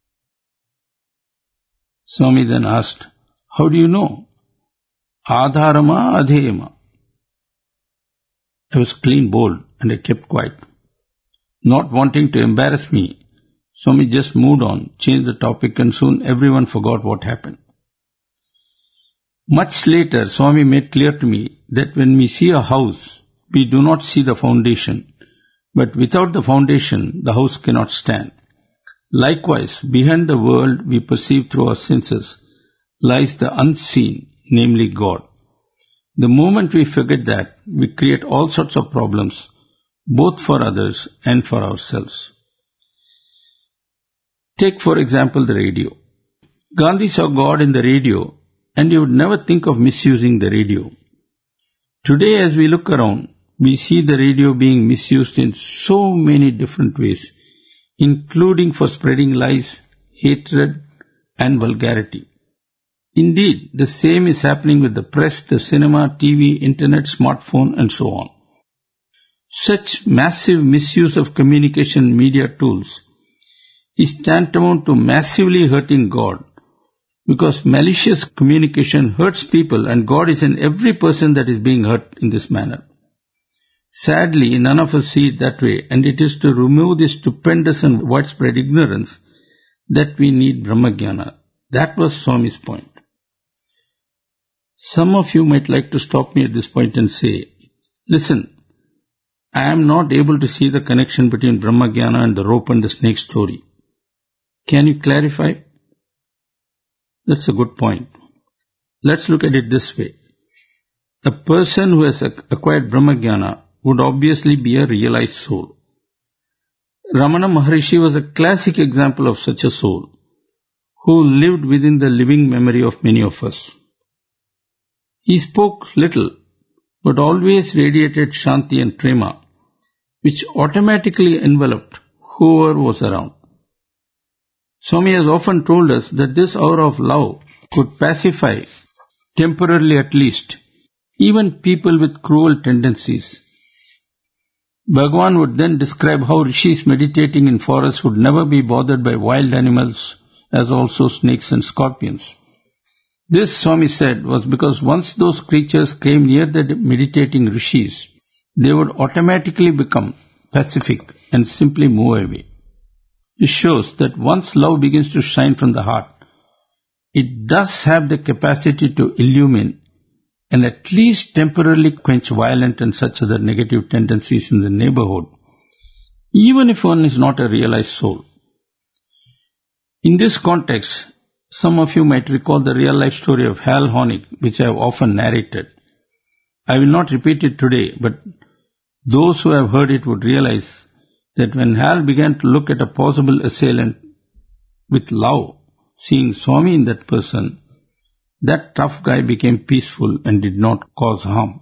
Swami then asked, how do you know? Adharama adheyama. I was clean bold and I kept quiet. Not wanting to embarrass me, Swami just moved on, changed the topic, and soon everyone forgot what happened. Much later, Swami made clear to me that when we see a house, we do not see the foundation, but without the foundation, the house cannot stand. Likewise, behind the world we perceive through our senses lies the unseen, namely God. The moment we forget that, we create all sorts of problems, both for others and for ourselves. Take, for example, the radio. Gandhi saw God in the radio, and you would never think of misusing the radio. Today, as we look around, we see the radio being misused in so many different ways, including for spreading lies, hatred, and vulgarity. Indeed, the same is happening with the press, the cinema, T V, internet, smartphone, and so on. Such massive misuse of communication media tools is tantamount to massively hurting God, because malicious communication hurts people and God is in every person that is being hurt in this manner. Sadly, none of us see it that way, and it is to remove this stupendous and widespread ignorance that we need Brahmagyana. That was Swami's point. Some of you might like to stop me at this point and say, listen, I am not able to see the connection between Brahmagyana and the rope and the snake story. Can you clarify? That's a good point. Let's look at it this way. A person who has acquired Brahmagyana would obviously be a realized soul. Ramana Maharishi was a classic example of such a soul, who lived within the living memory of many of us. He spoke little, but always radiated Shanti and Prema, which automatically enveloped whoever was around. Swami has often told us that this aura of love could pacify, temporarily at least, even people with cruel tendencies. Bhagavan would then describe how rishis meditating in forests would never be bothered by wild animals, as also snakes and scorpions. This, Swami said, was because once those creatures came near the meditating rishis, they would automatically become pacific and simply move away. This shows that once love begins to shine from the heart, it does have the capacity to illumine and at least temporarily quench violent and such other negative tendencies in the neighborhood, even if one is not a realized soul. In this context, some of you might recall the real-life story of Hal Honig, which I have often narrated. I will not repeat it today, but those who have heard it would realize that when Hal began to look at a possible assailant with love, seeing Swami in that person, that tough guy became peaceful and did not cause harm.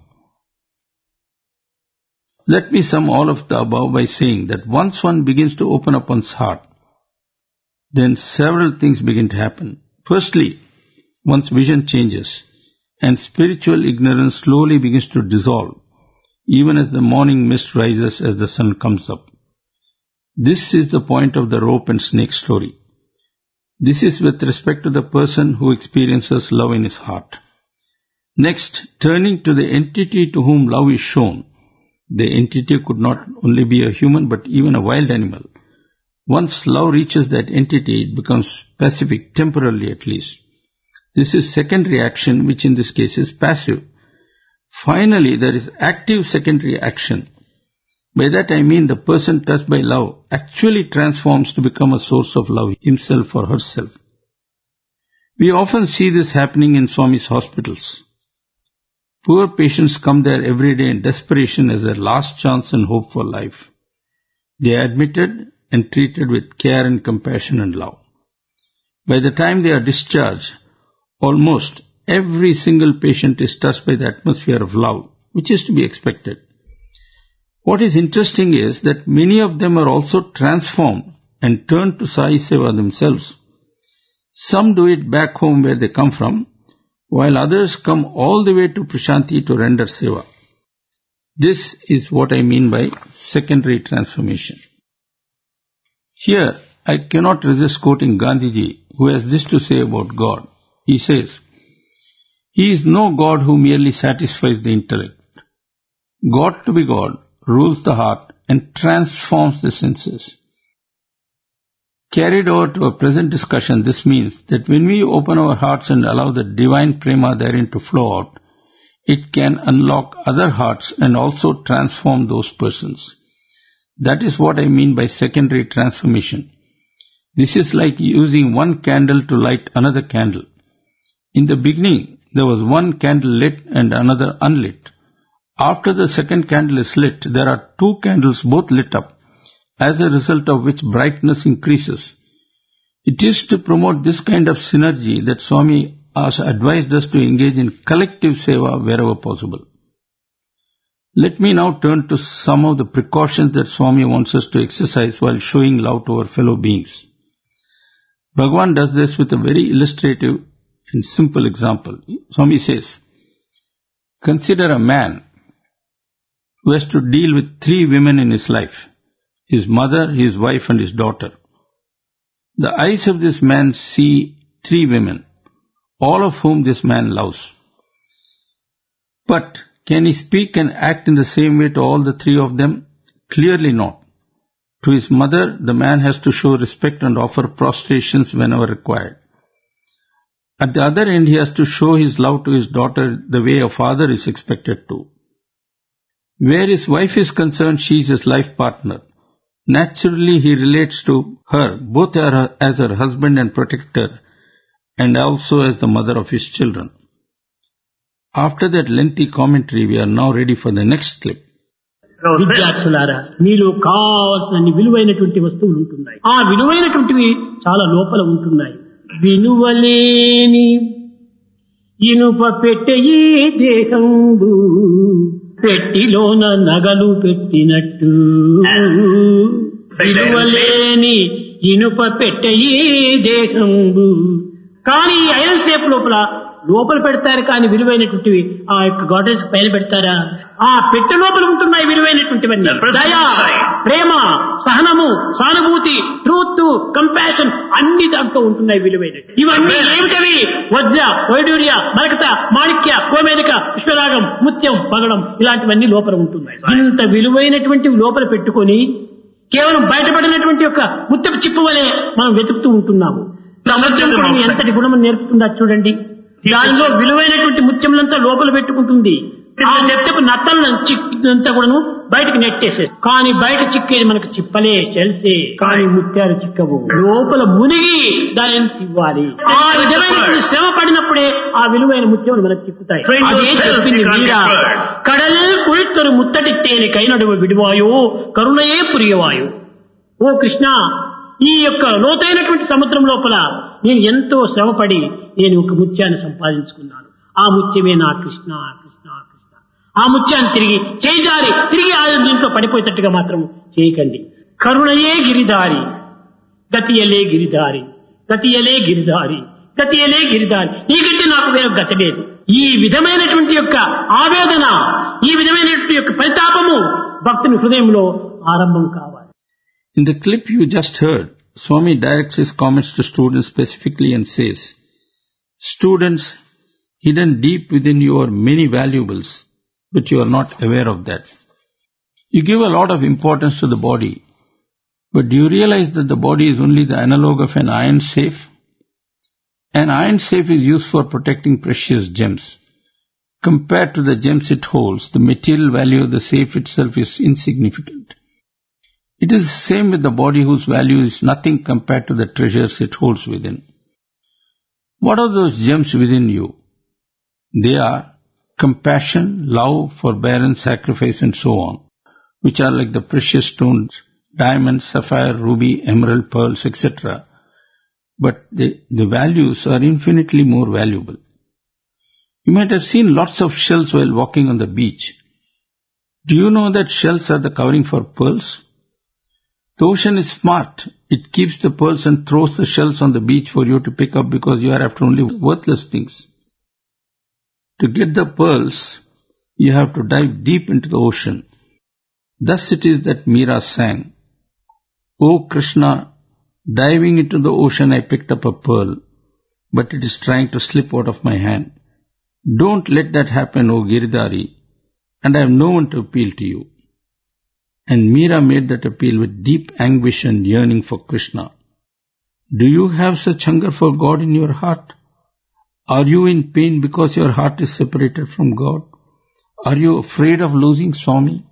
Let me sum all of the above by saying that once one begins to open up one's heart, then several things begin to happen. Firstly, one's vision changes and spiritual ignorance slowly begins to dissolve, even as the morning mist rises as the sun comes up. This is the point of the rope and snake story. This is with respect to the person who experiences love in his heart. Next, turning to the entity to whom love is shown. The entity could not only be a human but even a wild animal. Once love reaches that entity, it becomes pacific, temporarily at least. This is secondary action, which in this case is passive. Finally, there is active secondary action. By that I mean the person touched by love actually transforms to become a source of love himself or herself. We often see this happening in Swami's hospitals. Poor patients come there every day in desperation as their last chance and hope for life. They are admitted and treated with care and compassion and love. By the time they are discharged, almost every single patient is touched by the atmosphere of love, which is to be expected. What is interesting is that many of them are also transformed and turn to Sai Seva themselves. Some do it back home where they come from, while others come all the way to Prashanti to render Seva. This is what I mean by secondary transformation. Here, I cannot resist quoting Gandhiji, who has this to say about God. He says, "He is no God who merely satisfies the intellect. God to be God rules the heart and transforms the senses." Carried over to our present discussion, this means that when we open our hearts and allow the divine prema therein to flow out, it can unlock other hearts and also transform those persons. That is what I mean by secondary transformation. This is like using one candle to light another candle. In the beginning, there was one candle lit and another unlit. After the second candle is lit, there are two candles both lit up, as a result of which brightness increases. It is to promote this kind of synergy that Swami has advised us to engage in collective seva wherever possible. Let me now turn to some of the precautions that Swami wants us to exercise while showing love to our fellow beings. Bhagavan does this with a very illustrative and simple example. Swami says, consider a man who has to deal with three women in his life: his mother, his wife, and his daughter. The eyes of this man see three women, all of whom this man loves. But can he speak and act in the same way to all the three of them? Clearly not. To his mother, the man has to show respect and offer prostrations whenever required. At the other end, he has to show his love to his daughter the way a father is expected to. Where his wife is concerned, she is his life partner. Naturally, he relates to her both as her husband and protector, and also as the mother of his children. After that lengthy commentary, we are now ready for the next clip. విద్యార్థులారా, మీలో కావాల్సిన విలువైనటువంటి వస్తువులు ఉంటున్నాయి. ఆ విలువైనటువంటివి చాలా లోపల ఉంటున్నాయి. వినువలేని ఇనుప పెట్టెయీ దేహంబు పెట్టిలోన నగలు పెట్టినట్టు. విలువలేని ఇనుప పెట్టెయీ దేహంబు. కానీ ఐరన్ షేప్ లోపల లోపల పెడతారు, కానీ విలువైనటువంటివి ఆ యొక్క గాడ్రేజ్ పైన పెడతారా? ఆ పెట్టె లోపల ఉంటున్నాయి విలువైనటువంటివన్నీ. దయ, ప్రేమ, సహనము, సానుభూతి, ట్రూత్, కంపాషన్ అన్ని దాంట్లో ఉంటున్నాయి విలువైనవి. ఇవన్నీ ఏమిటవి? వజ్ర, వైడూర్య, మరకత, మాణిక్య, గోమేధిక, విశ్వరాగం, ముత్యం, పగడం, ఇలాంటివన్నీ లోపల ఉంటున్నాయి. ఇంత విలువైనటువంటివి లోపల పెట్టుకొని కేవలం బయటపడినటువంటి యొక్క ముత్యపు చిప్పు వలె మనం వెతుకుతూ ఉంటున్నాము. సముద్రం ఎంతటి గుణం నేర్పుతుందా చూడండి. దానిలో విలువైనటువంటి ముత్యములంతా లోపల పెట్టుకుంటుంది. ఆ నెత్తపు నత్తలను చిక్కంతా కూడాను బయటకు నెట్టేసే. కానీ బయట చిక్కేది మనకు చిప్పలే, చెల్సే, కానీ ముత్యాలు చిక్కవు. లోపల మునిగి దానిని ఇవ్వాలి. ఆ విధమైనటువంటి శ్రమ పడినప్పుడే ఆ విలువైన ముత్యములు మనకు చిక్కుతాయి. అదే చెప్పింది మీరా. కడలే కుళ్ళిత్తరు ముత్తటిత్తేని కైనడువ విడివాయో కరుణయే పురియవాయో. ఓ కృష్ణ, ఈ యొక్క లోతైనటువంటి సముద్రం లోపల నేను ఎంతో శ్రమపడి నేను ఒక ముత్యాన్ని సంపాదించుకున్నాను. ఆ ముత్యమే నా కృష్ణ, కృష్ణ, కృష్ణ. ఆ ముత్యాన్ని తిరిగి చేజారి తిరిగి ఆ దీంట్లో పడిపోయేటట్టుగా మాత్రం చేయకండి. కరుణయే గిరిదారి, గతియలే గిరిదారి, గతియలే గిరిదారి, గతియలే గిరిదారి. నీకంటే నాకు వేరే గతి లేదు. ఈ విధమైనటువంటి యొక్క ఆవేదన, ఈ విధమైనటువంటి యొక్క పరితాపము భక్తుని హృదయంలో ఆరంభం కావాలి. In the clip you just heard, Swami directs his comments to students specifically and says, students, hidden deep within you are many valuables, but you are not aware of that. You give a lot of importance to the body, but do you realize that the body is only the analog of an iron safe? An iron safe is used for protecting precious gems. Compared to the gems it holds, the material value of the safe itself is insignificant. It is the same with the body whose value is nothing compared to the treasures it holds within. What are those gems within you? They are compassion, love, forbearance, sacrifice and so on, which are like the precious stones, diamond, sapphire, ruby, emerald, pearls, et cetera. But the, the values are infinitely more valuable. You might have seen lots of shells while walking on the beach. Do you know that shells are the covering for pearls? The ocean is smart. It keeps the pearls and throws the shells on the beach for you to pick up because you are after only worthless things. To get the pearls, you have to dive deep into the ocean. Thus it is that Meera sang, "O Krishna, diving into the ocean I picked up a pearl, but it is trying to slip out of my hand. Don't let that happen, O Giridhari, and I have no one to appeal to you." And Meera made that appeal with deep anguish and yearning for Krishna. Do you have such hunger for God in your heart? Are you in pain because your heart is separated from God? Are you afraid of losing Swami?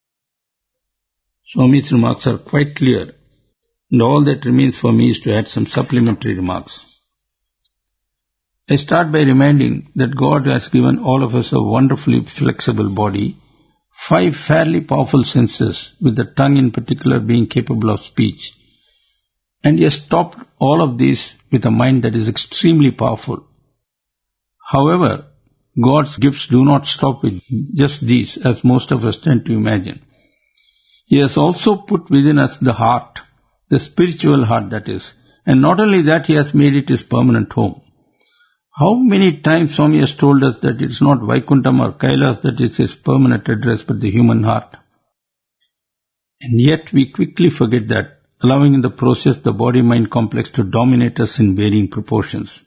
Swami's remarks are quite clear, and all that remains for me is to add some supplementary remarks. I start by reminding that God has given all of us a wonderfully flexible body, five fairly powerful senses, with the tongue in particular being capable of speech. And He has topped all of these with a mind that is extremely powerful. However, God's gifts do not stop with just these, as most of us tend to imagine. He has also put within us the heart, the spiritual heart that is, and not only that, He has made it His permanent home. How many times Swami has told us that it's not Vaikuntham or Kailas that is His permanent address, but the human heart. And yet we quickly forget that, allowing in the process the body-mind complex to dominate us in varying proportions.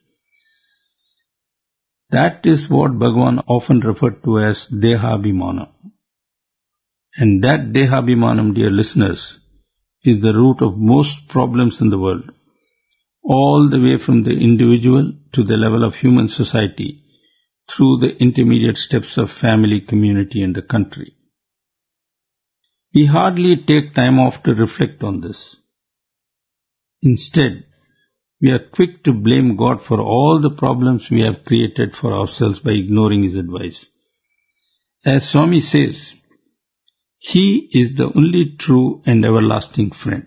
That is what Bhagavan often referred to as Dehabhimanam. And that Dehabhimanam, dear listeners, is the root of most problems in the world, all the way from the individual to the level of human society, through the intermediate steps of family, community and the country. We hardly take time off to reflect on this. Instead, we are quick to blame God for all the problems we have created for ourselves by ignoring His advice. As Swami says, He is the only true and everlasting friend.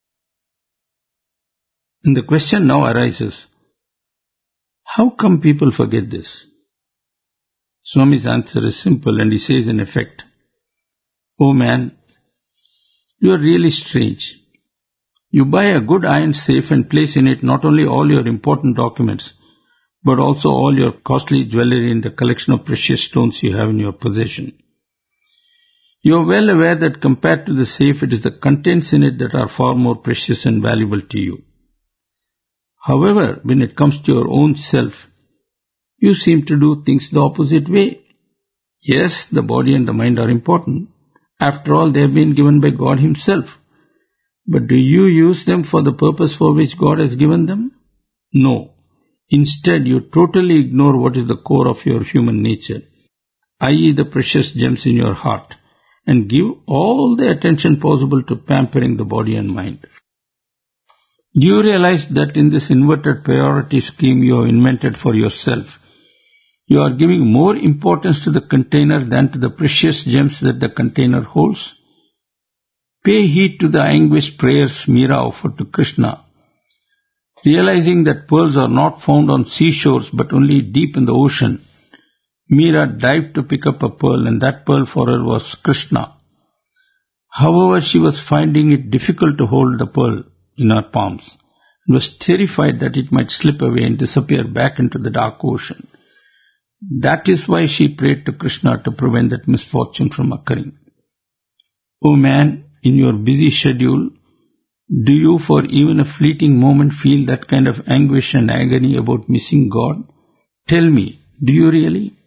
And the question now arises, how come people forget this? Swami's answer is simple, and he says in effect, "Oh man, you are really strange. You buy a good iron safe and place in it not only all your important documents, but also all your costly jewelry and the collection of precious stones you have in your possession. You are well aware that compared to the safe, it is the contents in it that are far more precious and valuable to you. However, when it comes to your own self, you seem to do things the opposite way. Yes, the body and the mind are important. After all, they have been given by God Himself. But do you use them for the purpose for which God has given them? No. Instead, you totally ignore what is the core of your human nature, that is the precious gems in your heart, and give all the attention possible to pampering the body and mind. Do you realize that in this inverted priority scheme you have invented for yourself, you are giving more importance to the container than to the precious gems that the container holds? Pay heed to the anguished prayers Meera offered to Krishna. Realizing that pearls are not found on seashores but only deep in the ocean, Meera dived to pick up a pearl, and that pearl for her was Krishna. However, she was finding it difficult to hold the pearl in her palms, and was terrified that it might slip away and disappear back into the dark ocean. That is why she prayed to Krishna to prevent that misfortune from occurring. O man, in your busy schedule, do you for even a fleeting moment feel that kind of anguish and agony about missing God? Tell me, do you really?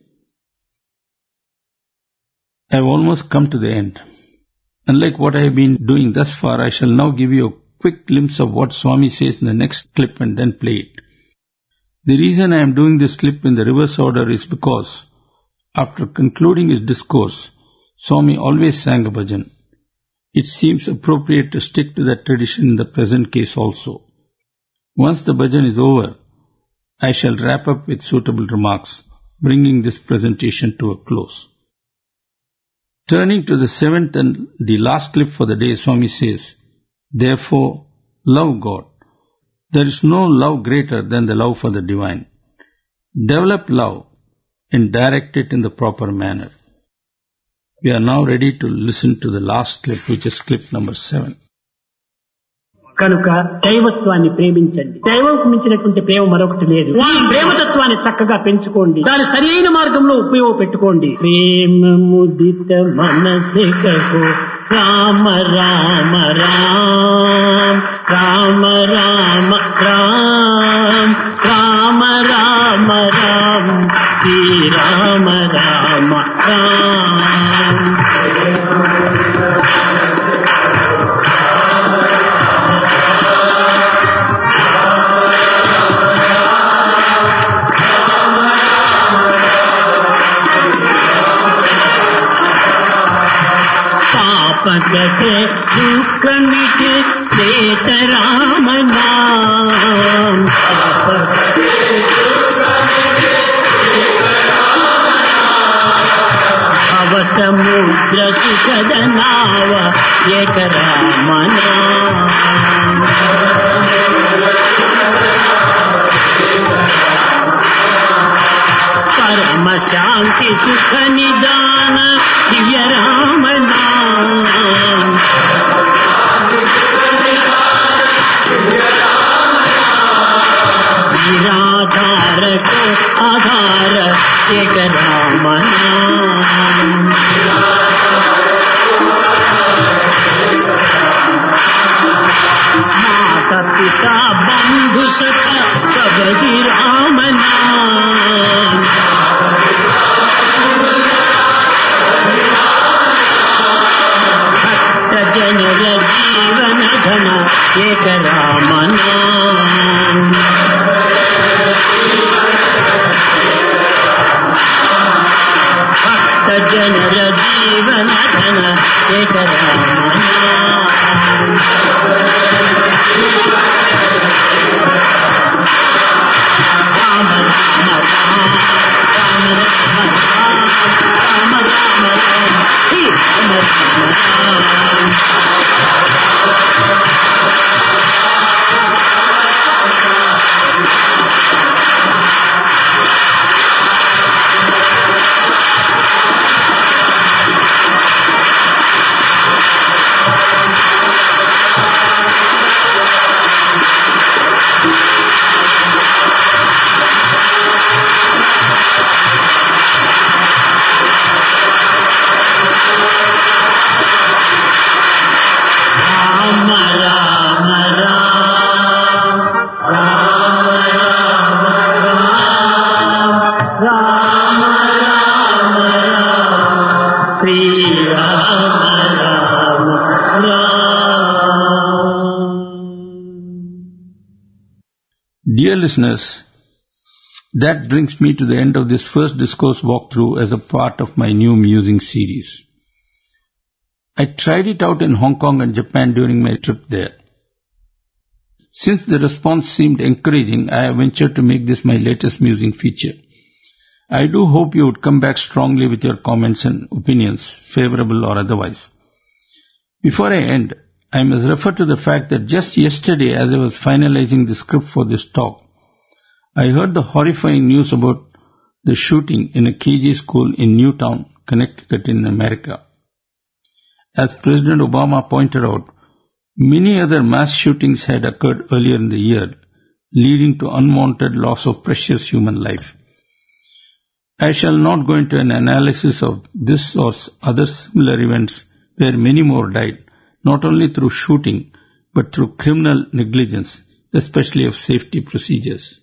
I have almost come to the end. Unlike what I have been doing thus far, I shall now give you a quick glimpse of what Swami says in the next clip and then play it. The reason I am doing this clip in the reverse order is because, after concluding his discourse, Swami always sang a bhajan. it seems appropriate to stick to that tradition in the present case also. Once the bhajan is over, I shall wrap up with suitable remarks, bringing this presentation to a close. Turning to the seventh and the last clip for the day, Swami says, therefore, love God. There is no love greater than the love for the divine. Develop love and direct it in the proper manner. We are now ready to listen to the last clip, which is clip number seven. కనుక దైవత్వాన్ని ప్రేమించండి. దైవం మించినటువంటి ప్రేమ మరొకటి లేదు. ఈ ప్రేమతత్వాన్ని చక్కగా పెంచుకోండి, దాని సరైన మార్గంలో ఉపయోగపెట్టుకోండి. ప్రేమ ముదిత మనసికో రామ రామ రామ రామ రామ రామ రామ రామ రామ శ్రీ రామ రామ రామ. पगटे दुख मिटे देत राम नाम. भव समुद्र सुखद नाव एक राम नाम. परम शांति सुख निदान दिव्य राम नाम. निराधार को आधार एक राम नाम. माता पिता बंधु सखा सब ही राम नाम. जनर जीवन धन एक राम नाम. भक्त जनर जीवन धन एक राम नाम. राम राम राम राम राम राम राम राम राम हे Ram Ram. Dear listeners, that brings me to the end of this first discourse walkthrough as a part of my new musing series. I tried it out in Hong Kong and Japan during my trip there. Since the response seemed encouraging, I have ventured to make this my latest musing feature. I do hope you would come back strongly with your comments and opinions, favorable or otherwise. Before I end, I must refer to the fact that just yesterday, as I was finalizing the script for this talk, I heard the horrifying news about the shooting in a K G school in Newtown, Connecticut in America. As President Obama pointed out, many other mass shootings had occurred earlier in the year, leading to unwanted loss of precious human life. I shall not go into an analysis of this or other similar events where many more died, not only through shooting, but through criminal negligence, especially of safety procedures.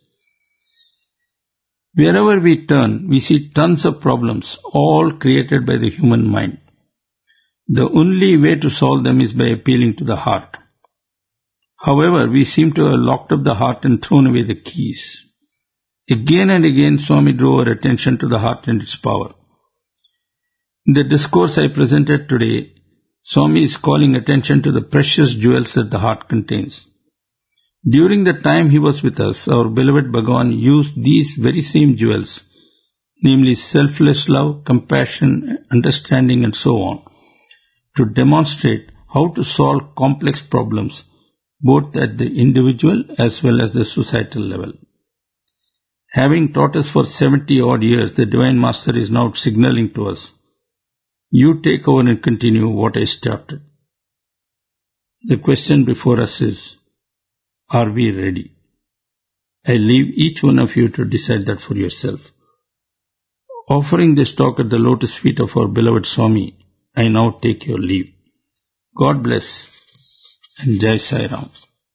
Wherever we turn, we see tons of problems, all created by the human mind. The only way to solve them is by appealing to the heart. However, we seem to have locked up the heart and thrown away the keys. Again and again, Swami drew our attention to the heart and its power. In the discourse I presented today, Swami is calling attention to the precious jewels that the heart contains. During the time he was with us, our beloved Bhagavan used these very same jewels, namely selfless love, compassion, understanding and so on, to demonstrate how to solve complex problems both at the individual as well as the societal level. Having taught us for seventy odd years, the Divine Master is now signaling to us, you take over and continue what I started. The question before us is, are we ready? I leave each one of you to decide that for yourself. Offering this talk at the lotus feet of our beloved Swami, I now take your leave. God bless and Jai Sai Ram.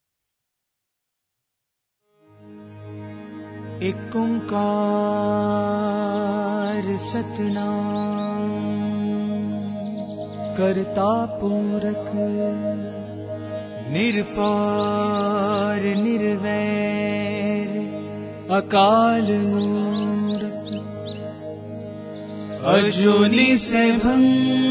एक ओंकार सतनाम करता पूरक निरपार निर्वैर अकाल मूरत अजूनी सैभं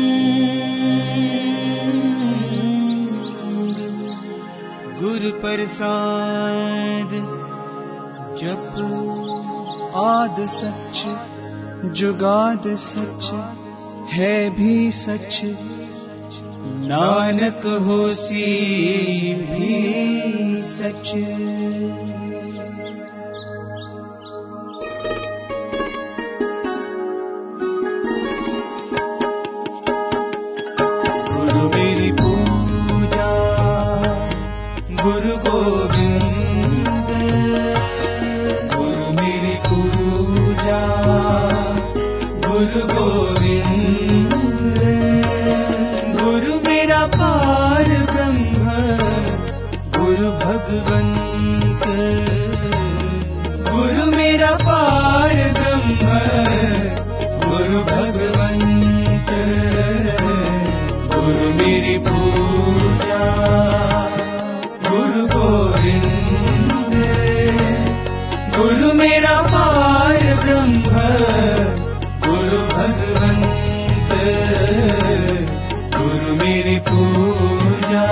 गुरु प्रसाद जप आद सच जुगाद सच है भी सच नानक होसी भी सच। गुरु मेरी पूजा गुरु गोविंद, गुरु मेरी पूजा गुरु गोविंद, गुरु मेरा पार ब्रह्म गुरु भगवंत, गुरु मेरा पार ब्रह्म गुरु भगवंत, गुरु मेरी पूजा गुरु गोविंद, गुरु मेरा पार ब्रह्म गुरु भगवंत, गुरु मेरी पूजा।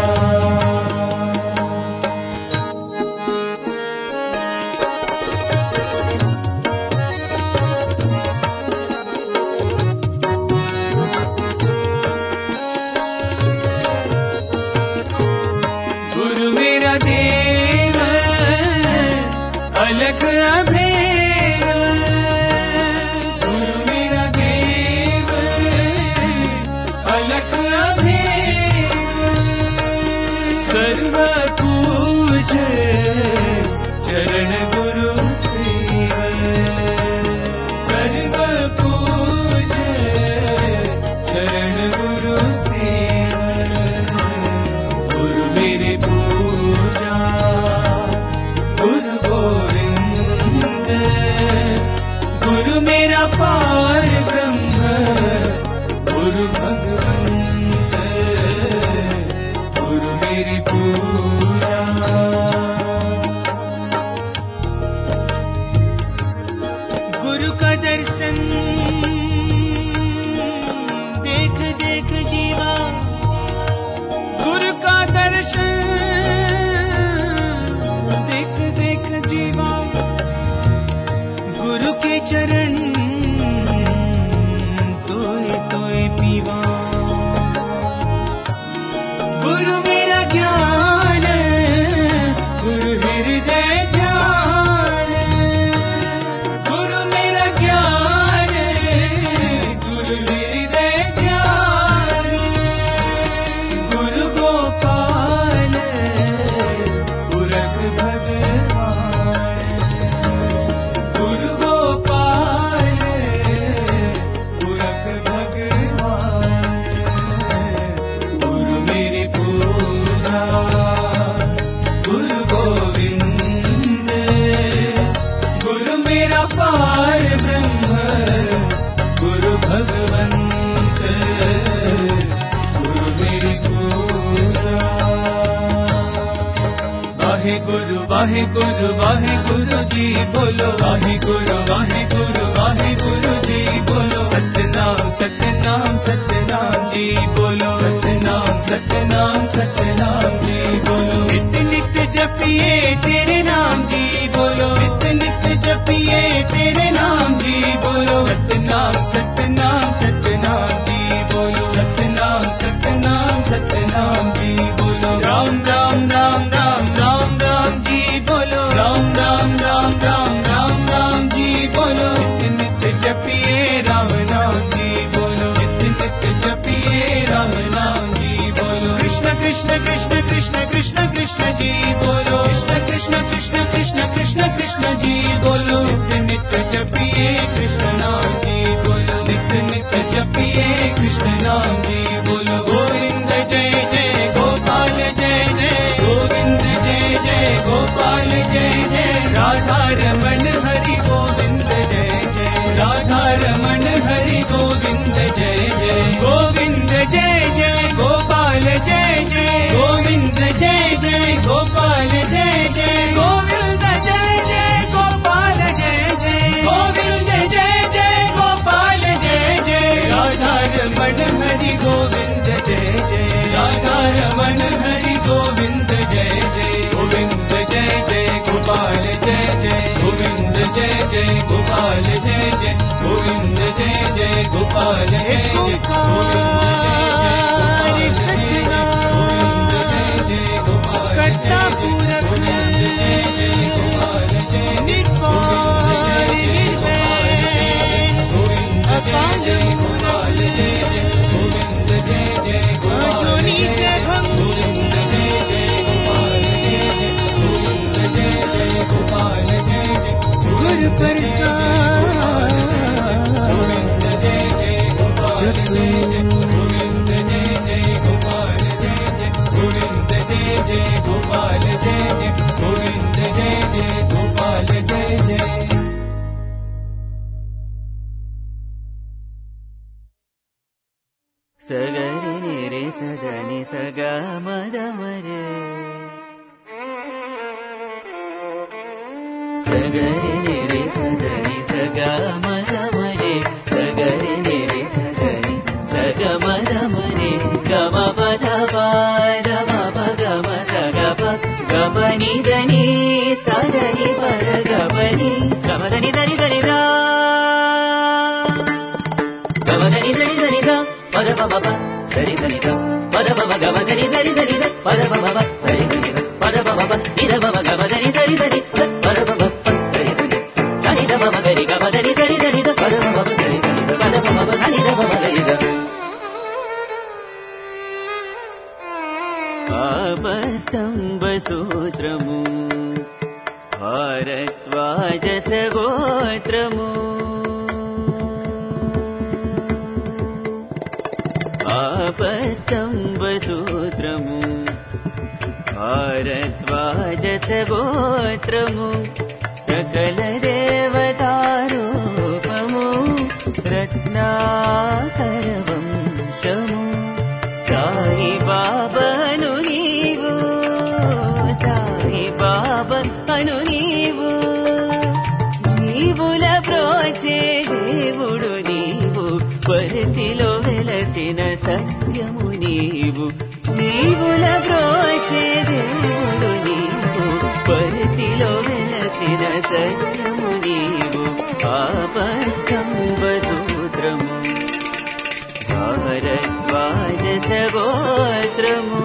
गुरु मेरा देव अलग अभेद, गुरु मेरा देव अलग अभेद, सर्व पूज चरण गुरु सेव, सर्व पूज चरण गुरु सेव, गुरु मेरी पूजा गुरु गोविंद, गुरु मेरा पार ब्रह्म गुरु भगवंत, गुरु मेरी पूजा। गुरु का दर्शन देख देख जीवा, गुरु का दर्शन देख देख जीवा, गुरु के चरण तोए तोए पीवा, गुरु मेरा ज्ञान गुरु हृदय ध्यान, गुरु मेरा ज्ञान गुरु हृदय ध्यान, गुरु गोपाल पुरख भगवान, गुरु गोपाल पुरख भगवान, गुरु मेरी पूजा गुरु गोविंद, गुरु मेरा पार ब्रह्म गुरु भगवंत, गुरु मेरी पूजा। वाहे गुरु वाहे गुरु वाहे गुरु जी बोलो, वाहे गुरु वाहे गुरु वाहे गुरु जी बोलो, सतनाम सतनाम सतनाम जी बोलो, सतनाम सतनाम जी बोलो नित्य नित्य जपिए तेरे नाम जी बोलो नित्य नित्य जपिए तेरे नाम जी बोलो सतनाम सतनाम सतनाम जी बोलो सतनाम सतनाम सतनाम जी बोलो राम राम राम राम राम राम जी बोलो राम राम राम राम राम राम जी बोलो नित्य नित्य जपिए राम नाम जी बोलो नित्य नित्य जपिए राम नाम जी बोलो कृष्ण कृष्ण कृष्ण कृष्ण कृष्ण कृष्ण जी बोलो कृष्ण कृष्ण कृष्ण कृष्ण कृष्ण कृष्ण जी बोलो नित्य नित्य जपिए कृष्ण नाम जी बोलो नित्य नित्य जपिए कृष्ण नाम जी बोलो गोविंद जय जय गोपाल जय जय गोविंद जय जय गोपाल जय जय राधा रमण हरि गोविंद जय जय राधा रमण हरि गोविंद जय जय गोविंद जय जय गोपाल जय जय गोविंद जय जय गोपाल जय जय गोविंद जय जय गोपाल जय जय गोविंद जय जय गोपाल जय जय राधा रमण हरि गोविंद जय जय राधा रमण हरि गोविंद जय जय गोविंद जय जय गोपाल जय जय गोविंद जय जय गोपाल जय जय गोविंद जय जय गोपाल जय जय गोविंद जय जय गोपाल जय जय गोविंद जय जय गोपाल जय जय गोविंद जय जय गोपाल जय जय गोविंद जय जय गोपाल जय जय गोविंद जय जय गोपाल जय जय गोविंद जय जय गोपाल जय जय गुरु प्रसाद गोविंद जय जय गोपाल जय जय गोविंद जय जय गोपाल जय जय गोविंद जय जय गोपाल जय जय गोविंद जय जय गोपाल जय जय సగరి నిరి సదని సగ మద మరే సగరి నిరి సదని సగ మద మరే సగరి నిరి సదని సగ మద మరే గమ పద పద మప గమ సగ ప గమ నిదని సదని పద గమని గమదని దని దని దా గమదని దని దని దా పద పమ ప సరి సరి ద పద పమ గమదని సరి సరి ద పద పమ ప సరి సరి ద పద పమ ప నిద పమ గమదని సరి సరి ద పద పమ ప సరి సరి సని ద పమ గరి గమదని సరి సరి ద పద పమ ప సరి సరి ద పద పమ ప సని ద పమ గరి ద ఆపస్తంభ సూత్రము భారద్వాజ గోత్రము ఆపస్తంభ సూత్రము భారద్వాజ గోత్రము సకల దేవతారూపము రత్నాకర వంశము సాయి బాబాను నీవు సాయి బాబాను నీవు జీవుల బ్రోచే దేవుడు నీవు పరితిలో వెలసిన సత్యము నీవు జీవుల బ్రోచే దేవుడు నీవు పరితిలో వెలసిన సత్యము నీవు ఆపస్తంభ సూత్రము భారద్వాజ గోత్రము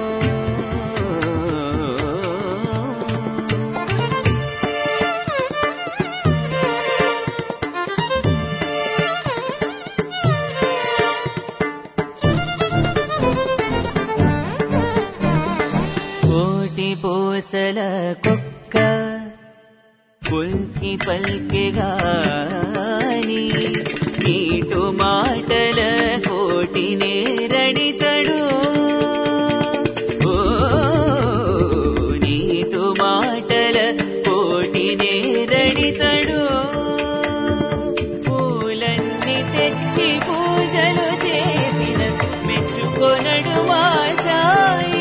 పూసల కుక్క పుల్కి పల్కెగాని నీటు మాటల కోటి నేరడితడు ఓ నీటు మాటల కోటి నేరడితడు పూలన్నీ తెచ్చి పూజలు చేసిన మెచ్చుకొనడు మా సాయి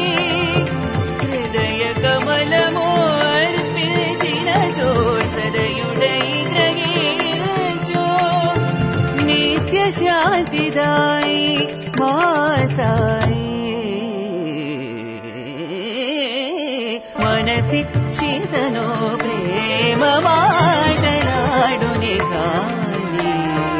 కమలము అర్పించిన చో సదయుడై గ్రహించో నిత్య శాంతిదాయి మా సాయి మనసిచ్చిదనో ప్రేమ మాటలాడునే కాని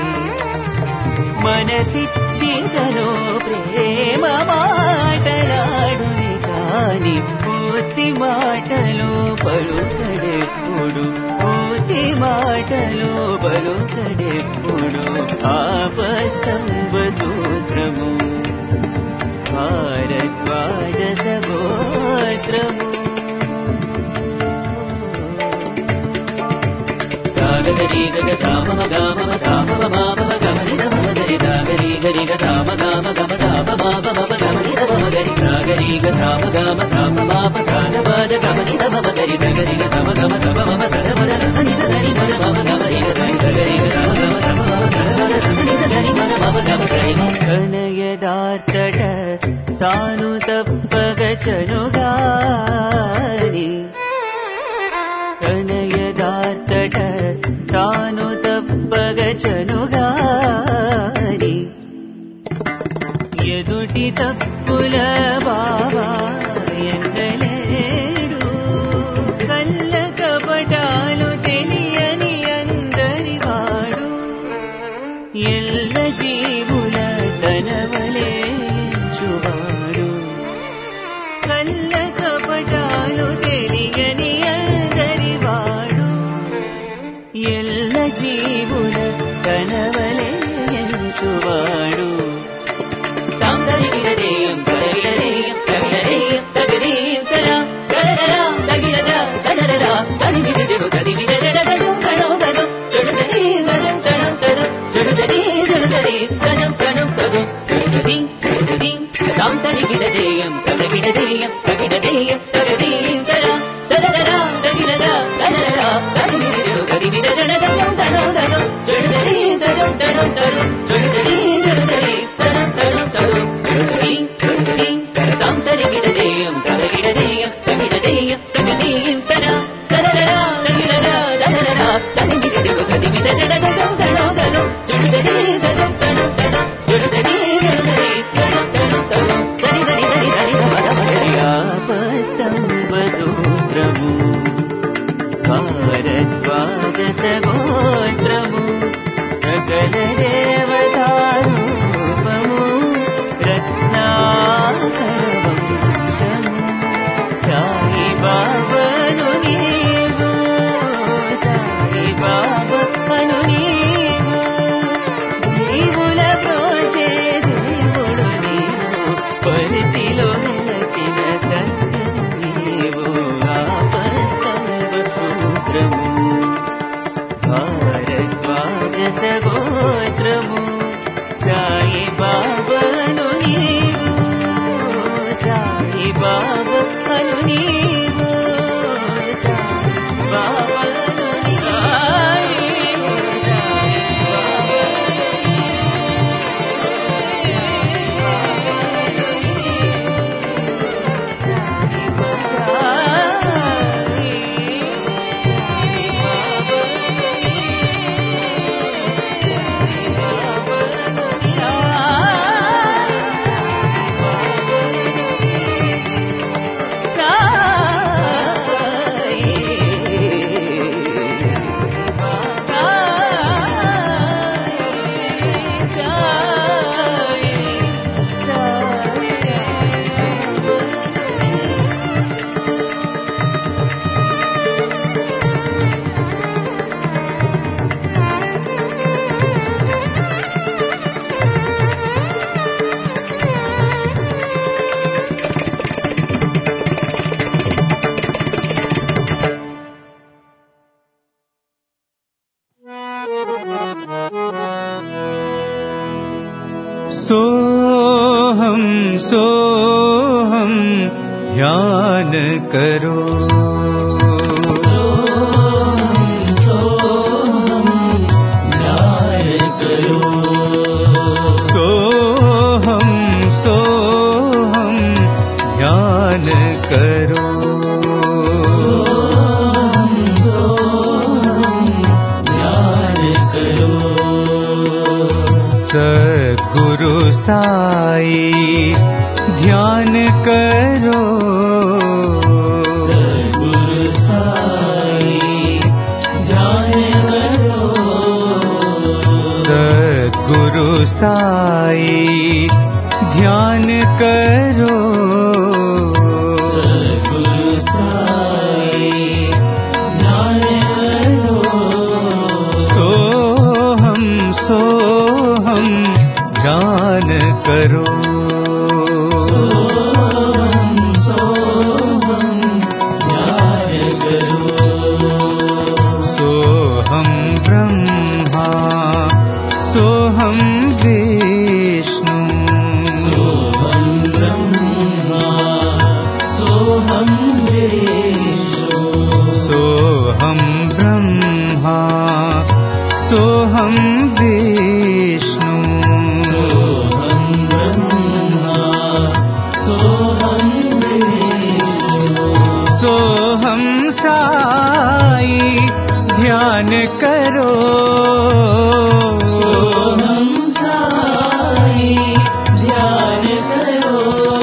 మనసిచ్చిదనో ప్రేమ మాటలాడునే కాని పూర్తి మాటలో పలుకడెప్పుడు పూర్తి మాటలో పలుకడెప్పుడు ఆపస్తంభ సూత్రము భారద్వాజ సగోత్రము సాగరి గగ సామ గామ సామ మామ గమని గమగరి సాగరి గరి గ సామ గామ గమ సామ మామ గమని గమగరి సాగరి గ సామ గామ సామ మామ సాన బాద గమని గమగరి సగరి గ సమ గమ సమ మమ సర మద ని గరి మద మమ గమరి గ సగరి గ సమ గమ సమ మమ సర మద ని గరి మద మమ గమ సరి కనయదార్తట తాను తప్పగ చనుగాని కనయదార్తట తాను తప్పగ చనుగాని ఎదుటి తప్పుల బాబా ఎందలేడు కళ్ళ కపటాలు తెలియని అందరి వాడు ఎల్ల జీవుల తనవలేంచువాడు కళ్ళ కపటాలు తెలియని అందరి వాడు ఎల్ల జీవుల తనవలేంచువాడు తాంగరిగిరదేయం కరిగిరదేయం కరిగిరదేయం తగదేయం కరా కరరా తగిరదా కరరా తగిరిదేవు తగిరిదడగదు కణో గదు చెడుదది గదు కణో గదు చెడుదది చెడుదది కణం కణం గదు చెడుదది చెడుదది తాంగరిగిరదేయం కరిగిరదేయం తగిరదేయం తగదేయం కరా కరరా తగిరదా కరరా తగిరిదేవు తగిరిదడగదు కణో గదు చెడుదది గదు కణో గదు చెడుదది చెడుదది భారద్వాజ సగోత్రము సకల దేవతారూపము రత్నాకరవంశము సాయి బాబను నీవు సాయి బాబను నీవు జీవుల ప్రోచే దేవుడు నీవు పరిధిలో వెలసిన సత్యము నీవు ఆపస్తంభ సూత్రము భారద్వాజ సగోత్రము సాయి బాబను నీవు సాయి బాబను నీవు సాయి బాబను सोहम सोहम ध्यान करो सोहम सोहम ध्यान करो सोहम सोहम ध्यान करो सोहम सोहम ध्यान करो सद्गुरु साई ध्यान करो सद्गुरु साई ध्यान करो सद्गुरु साई ध्यान करो सोहम सोहम ध्यान करो सोहम सोहम ध्यान करो सोहम ब्रह्मा सोहम विष्णु सोहम ब्रह्मा सोहम विष्णु सोहम ब्रह्मा सोहम विष्णु सोहम ब्रह्मा सोहम विष्णु सोहम साई ध्यान करो सोहम साई ध्यान करो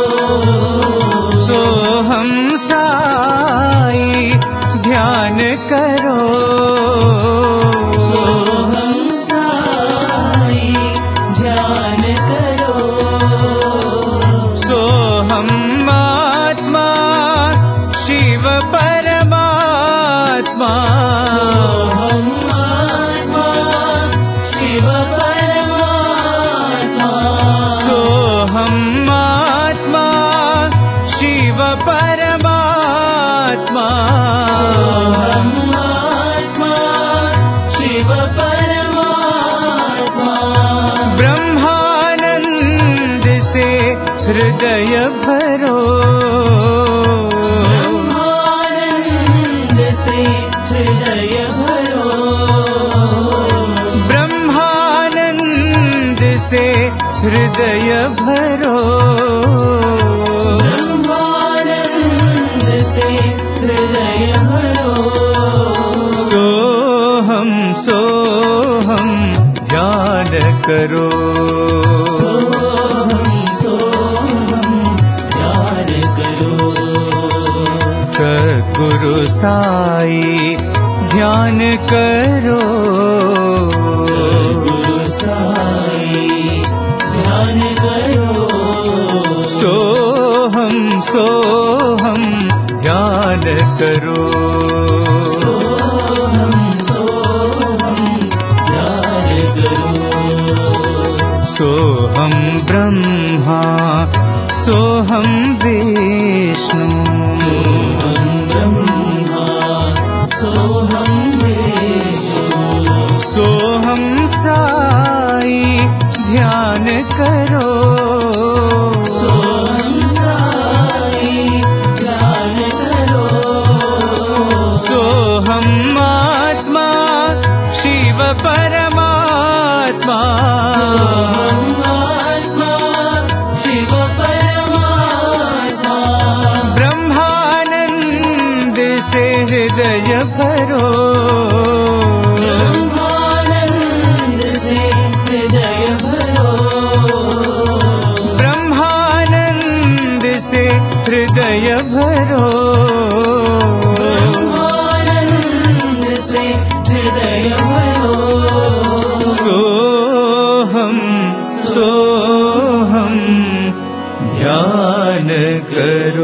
सोहम साई ध्यान करो सोहम साई ध्यान करो सोहम आत्मा शिव परमात्मा सोहम आत्मा शिव परमात्मा सोहम आत्मा शिव परमात्मा सोहम आत्मा शिव परमात्मा ब्रह्मानंद से हृदय भरो ब्रह्मानंद से हृदय भरो ब्रह्मानंद से हृदय भरो ब्रह्मानंद से हृदय भरो सोहम सोहम ध्यान करो सोहम सोहम ध्यान करो सद्गुरु साई ध्यान करो सद्गुरु साई ध्यान करो सोहम सोहम ध्यान करो सोहम सोहम ध्यान करो सोहम ब्रह्मा सोहम विष्णु सोहम ब्रह्मा सोहम विष्णु सोहम साई ध्यान करो सोहम साई ध्यान करो सोहम आत्मा शिव परमात्मा सोहम आत्मा शिव परमात्मा ब्रह्मानंद से हृदय भरो ब्रह्मानंद से हृदय भरो ब्रह्मानंद से हृदय भरो ब्रह्मानंद से हृदय भरो सोहम सोहम ध्यान करो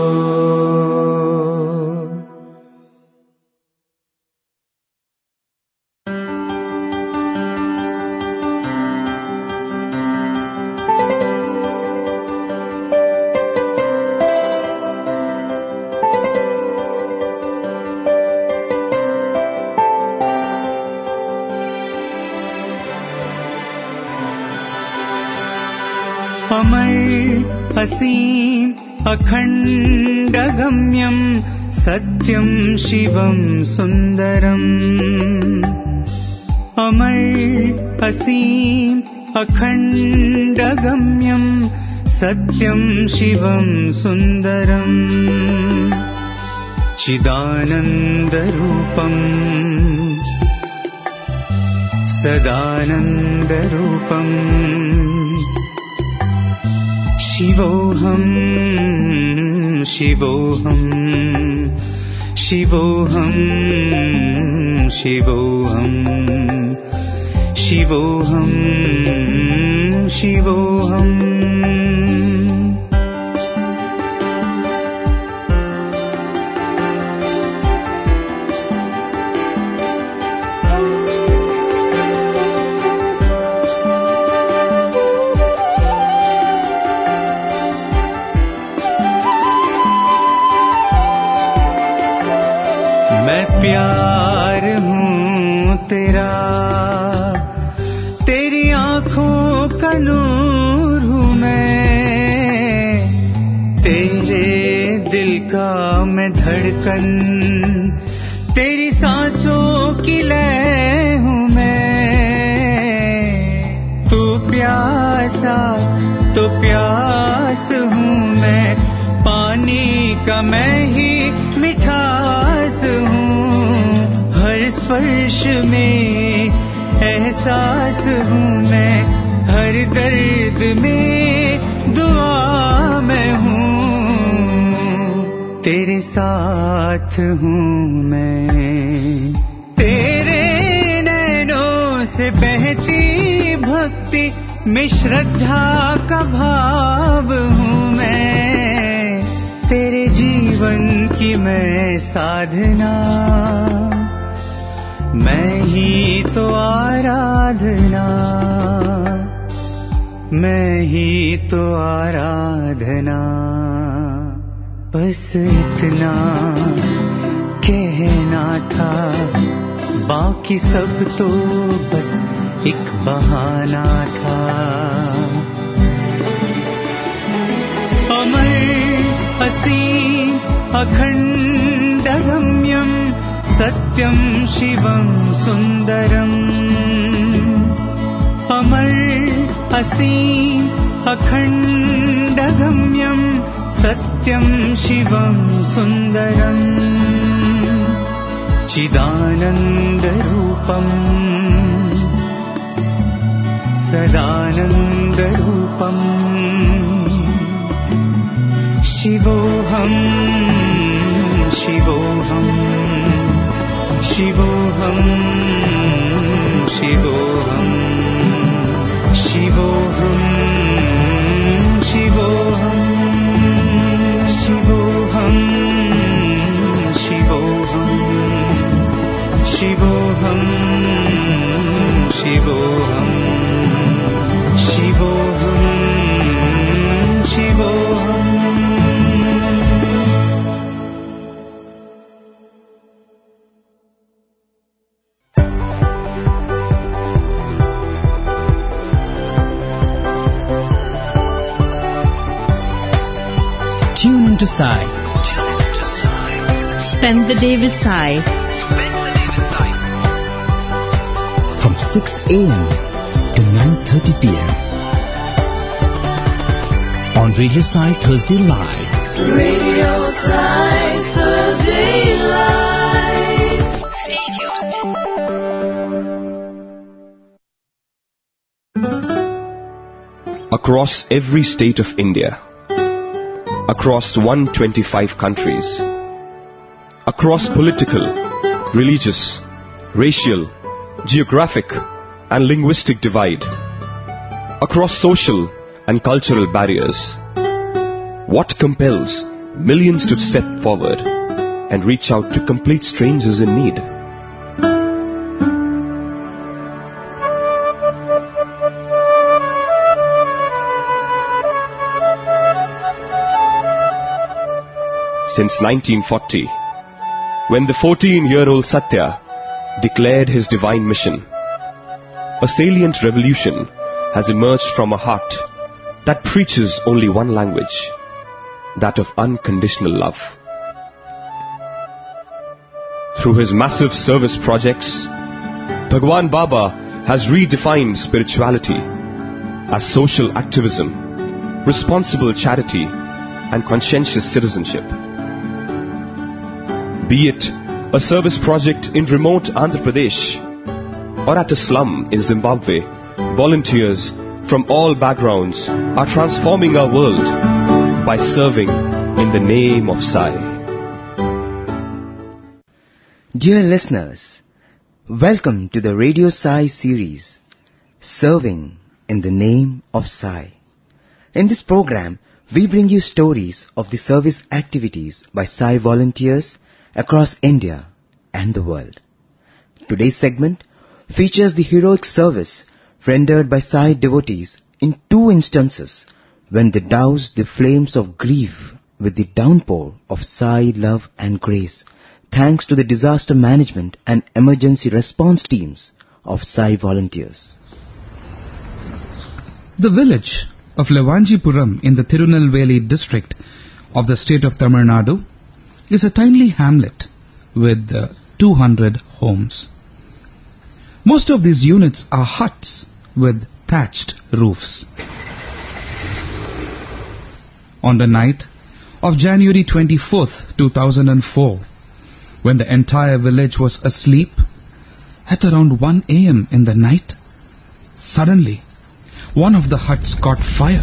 अमर असीम अखण्डगम्यं सत्यं शिवं सुन्दरम् अमर असीम अखण्डगम्यं सत्यं शिवं सुन्दरम् चिदानन्दरूपम् सदानन्दरूपम् शिवोऽहं शिवोऽहं शिवोऽहं शिवोऽहं शिवोऽहं शिवोऽहम् मैं प्यार हूँ तेरा, तेरी आँखों का नूर हूँ मैं, तेरे दिल का मैं धड़कन, तेरी सांसों की लय हूँ मैं। तू प्यासा तो प्यास हूँ मैं, पानी का मैं ही मिठास हूँ। हर स्पर्श में एहसास हूँ मैं, हर दर्द में दुआ मैं हूँ। तेरे साथ हूँ मैं, तेरे नैनों से बहती भक्ति में श्रद्धा का भाव हूँ मैं। तेरे जीवन की मैं साधना, मैं ही तो आराधना, मैं ही तो आराधना। बस इतना कहना था, बाकी सब तो बस एक बहाना था। अमर असीम अखंडगम्यं सत्यं शिवं सुंदरम्। अमर असीम अखंडगम्यं सत्यं शिवं सुंदरम्। चिदानन्दरूपम् सदानन्दरूपम्। शिवोऽहम् शिवोऽहम् शिवोऽहम् शिवोऽहम् शिवोऽहम् शिवोऽहम् शिवोऽहम् शिवोऽहम् शिवोऽहम् शिवोऽहम् शिवोऽहम् शिवोऽहम्। Tune into Sai. Tune into Sai. Spend the day with Sai. Spend the day with Sai. From six a.m. to nine thirty p.m. on Radio Sai Thursday Live. Radio Sai Thursday Live. Stay tuned. Across every state of India, across one hundred twenty-five countries, across political, religious, racial, geographic and linguistic divide, across social and cultural barriers, what compels millions to step forward and reach out to complete strangers in need? Since nineteen forty, when the fourteen-year-old Satya declared his divine mission, a salient revolution has emerged from a heart that preaches only one language, that of unconditional love. Through his massive service projects, Bhagwan Baba has redefined spirituality as social activism, responsible charity and conscientious citizenship. Be it a service project in remote Andhra Pradesh or at a slum in Zimbabwe, volunteers from all backgrounds are transforming our world by serving in the name of Sai. Dear listeners, welcome to the Radio Sai series, Serving in the name of Sai. In this program, we bring you stories of the service activities by Sai volunteers across India and the world. Today's segment features the heroic service rendered by Sai devotees in two instances when they doused the flames of grief with the downpour of Sai love and grace, thanks to the disaster management and emergency response teams of Sai volunteers. The village of Levanjipuram in the Tirunelveli district of the state of Tamil Nadu is a tiny hamlet with uh, two hundred homes. Most of these units are huts with thatched roofs. On the night of January twenty-fourth, two thousand four, when the entire village was asleep, at around one a m in the night, suddenly one of the huts caught fire.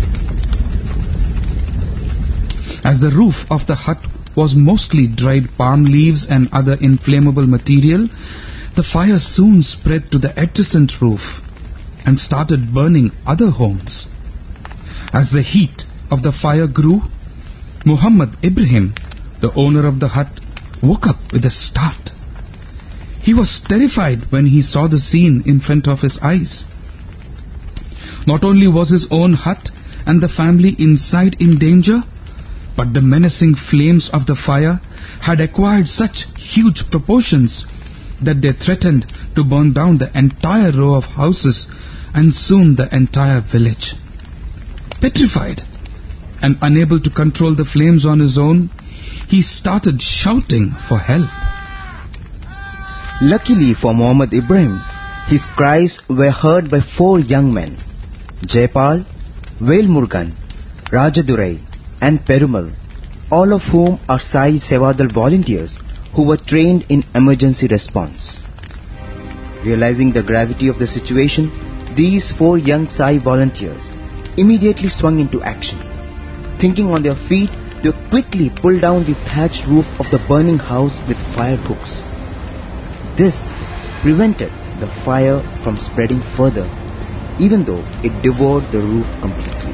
As the roof of the hut was mostly dried palm leaves and other inflammable material, the fire soon spread to the adjacent roof and started burning other homes. As the heat of the fire grew, Muhammad Ibrahim, the owner of the hut, woke up with a start. He was terrified when he saw the scene in front of his eyes. Not only was his own hut and the family inside in danger, but the menacing flames of the fire had acquired such huge proportions that they threatened to burn down the entire row of houses and soon the entire village. Petrified and unable to control the flames on his own, he started shouting for help. Luckily for Muhammad Ibrahim, his cries were heard by four young men, Jaipal, Velmurugan, Rajadurai and Perumal, all of whom are Sai Sevadal volunteers who were trained in emergency response. Realizing the gravity of the situation, these four young Sai volunteers immediately swung into action. Thinking on their feet, they quickly pulled down the thatched roof of the burning house with fire hooks. This prevented the fire from spreading further, even though it devoured the roof completely.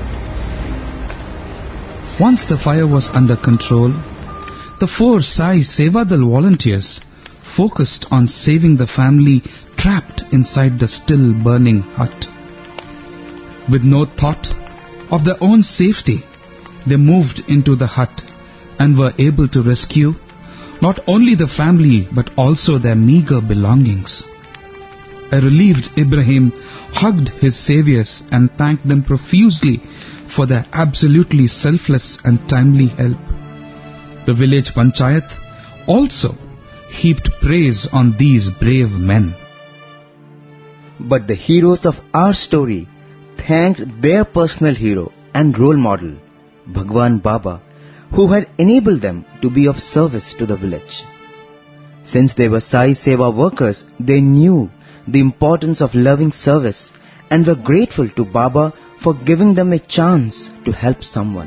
Once the fire was under control, the four Sai Sevadal volunteers focused on saving the family trapped inside the still burning hut. With no thought of their own safety, they moved into the hut and were able to rescue not only the family but also their meager belongings. A relieved Ibrahim hugged his saviors and thanked them profusely for their absolutely selfless and timely help. The village panchayat also heaped praise on these brave men. But the heroes of our story thanked their personal hero and role model, Bhagwan Baba, who had enabled them to be of service to the village. Since they were Sai Seva workers, they knew the importance of loving service and were grateful to Baba for giving them a chance to help someone.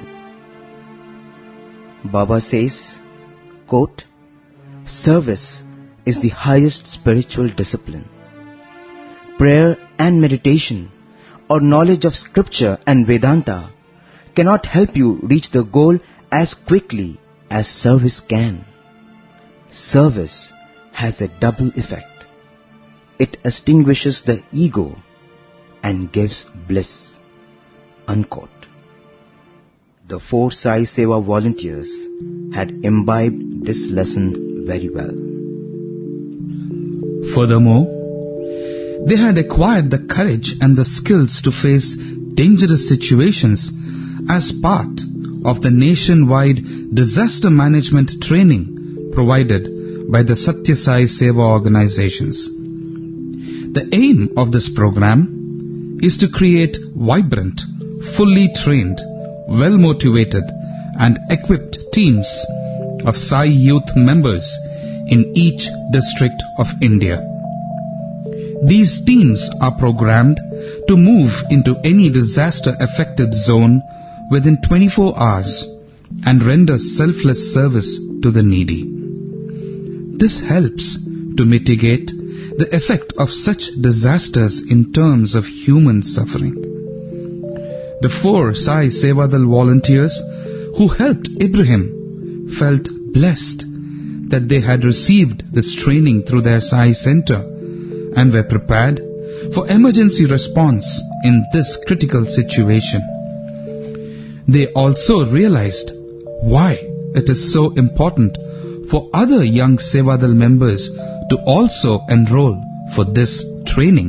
Baba says, quote, "Service is the highest spiritual discipline. Prayer and meditation or knowledge of scripture and Vedanta cannot help you reach the goal as quickly as service can. Service has a double effect. It extinguishes the ego and gives bliss." Unquote. The four Sai Seva volunteers had imbibed this lesson very well. Furthermore, they had acquired the courage and the skills to face dangerous situations as part of the nationwide disaster management training provided by the Satya Sai Seva organizations. The aim of this program is to create vibrant, fully trained, well-motivated and equipped teams of Sai youth members in each district of India. These teams are programmed to move into any disaster-affected zone within twenty-four hours and render selfless service to the needy. This helps to mitigate the effect of such disasters in terms of human suffering. The four Sai Sevadal volunteers who helped Ibrahim felt blessed that they had received this training through their Sai center and were prepared for emergency response in this critical situation. They also realized why it is so important for other young Sevadal members to also enroll for this training.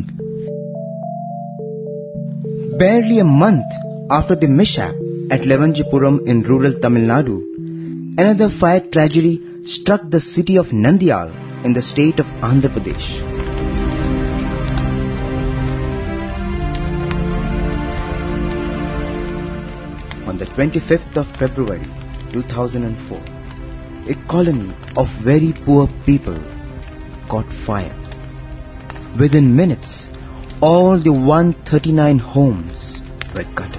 Barely a month after the mishap at Levanjipuram in rural Tamil Nadu, another fire tragedy struck the city of Nandyal in the state of Andhra Pradesh. On the twenty-fifth of February two thousand four, a colony of very poor people caught fire. Within minutes, all the one hundred thirty-nine homes were gutted.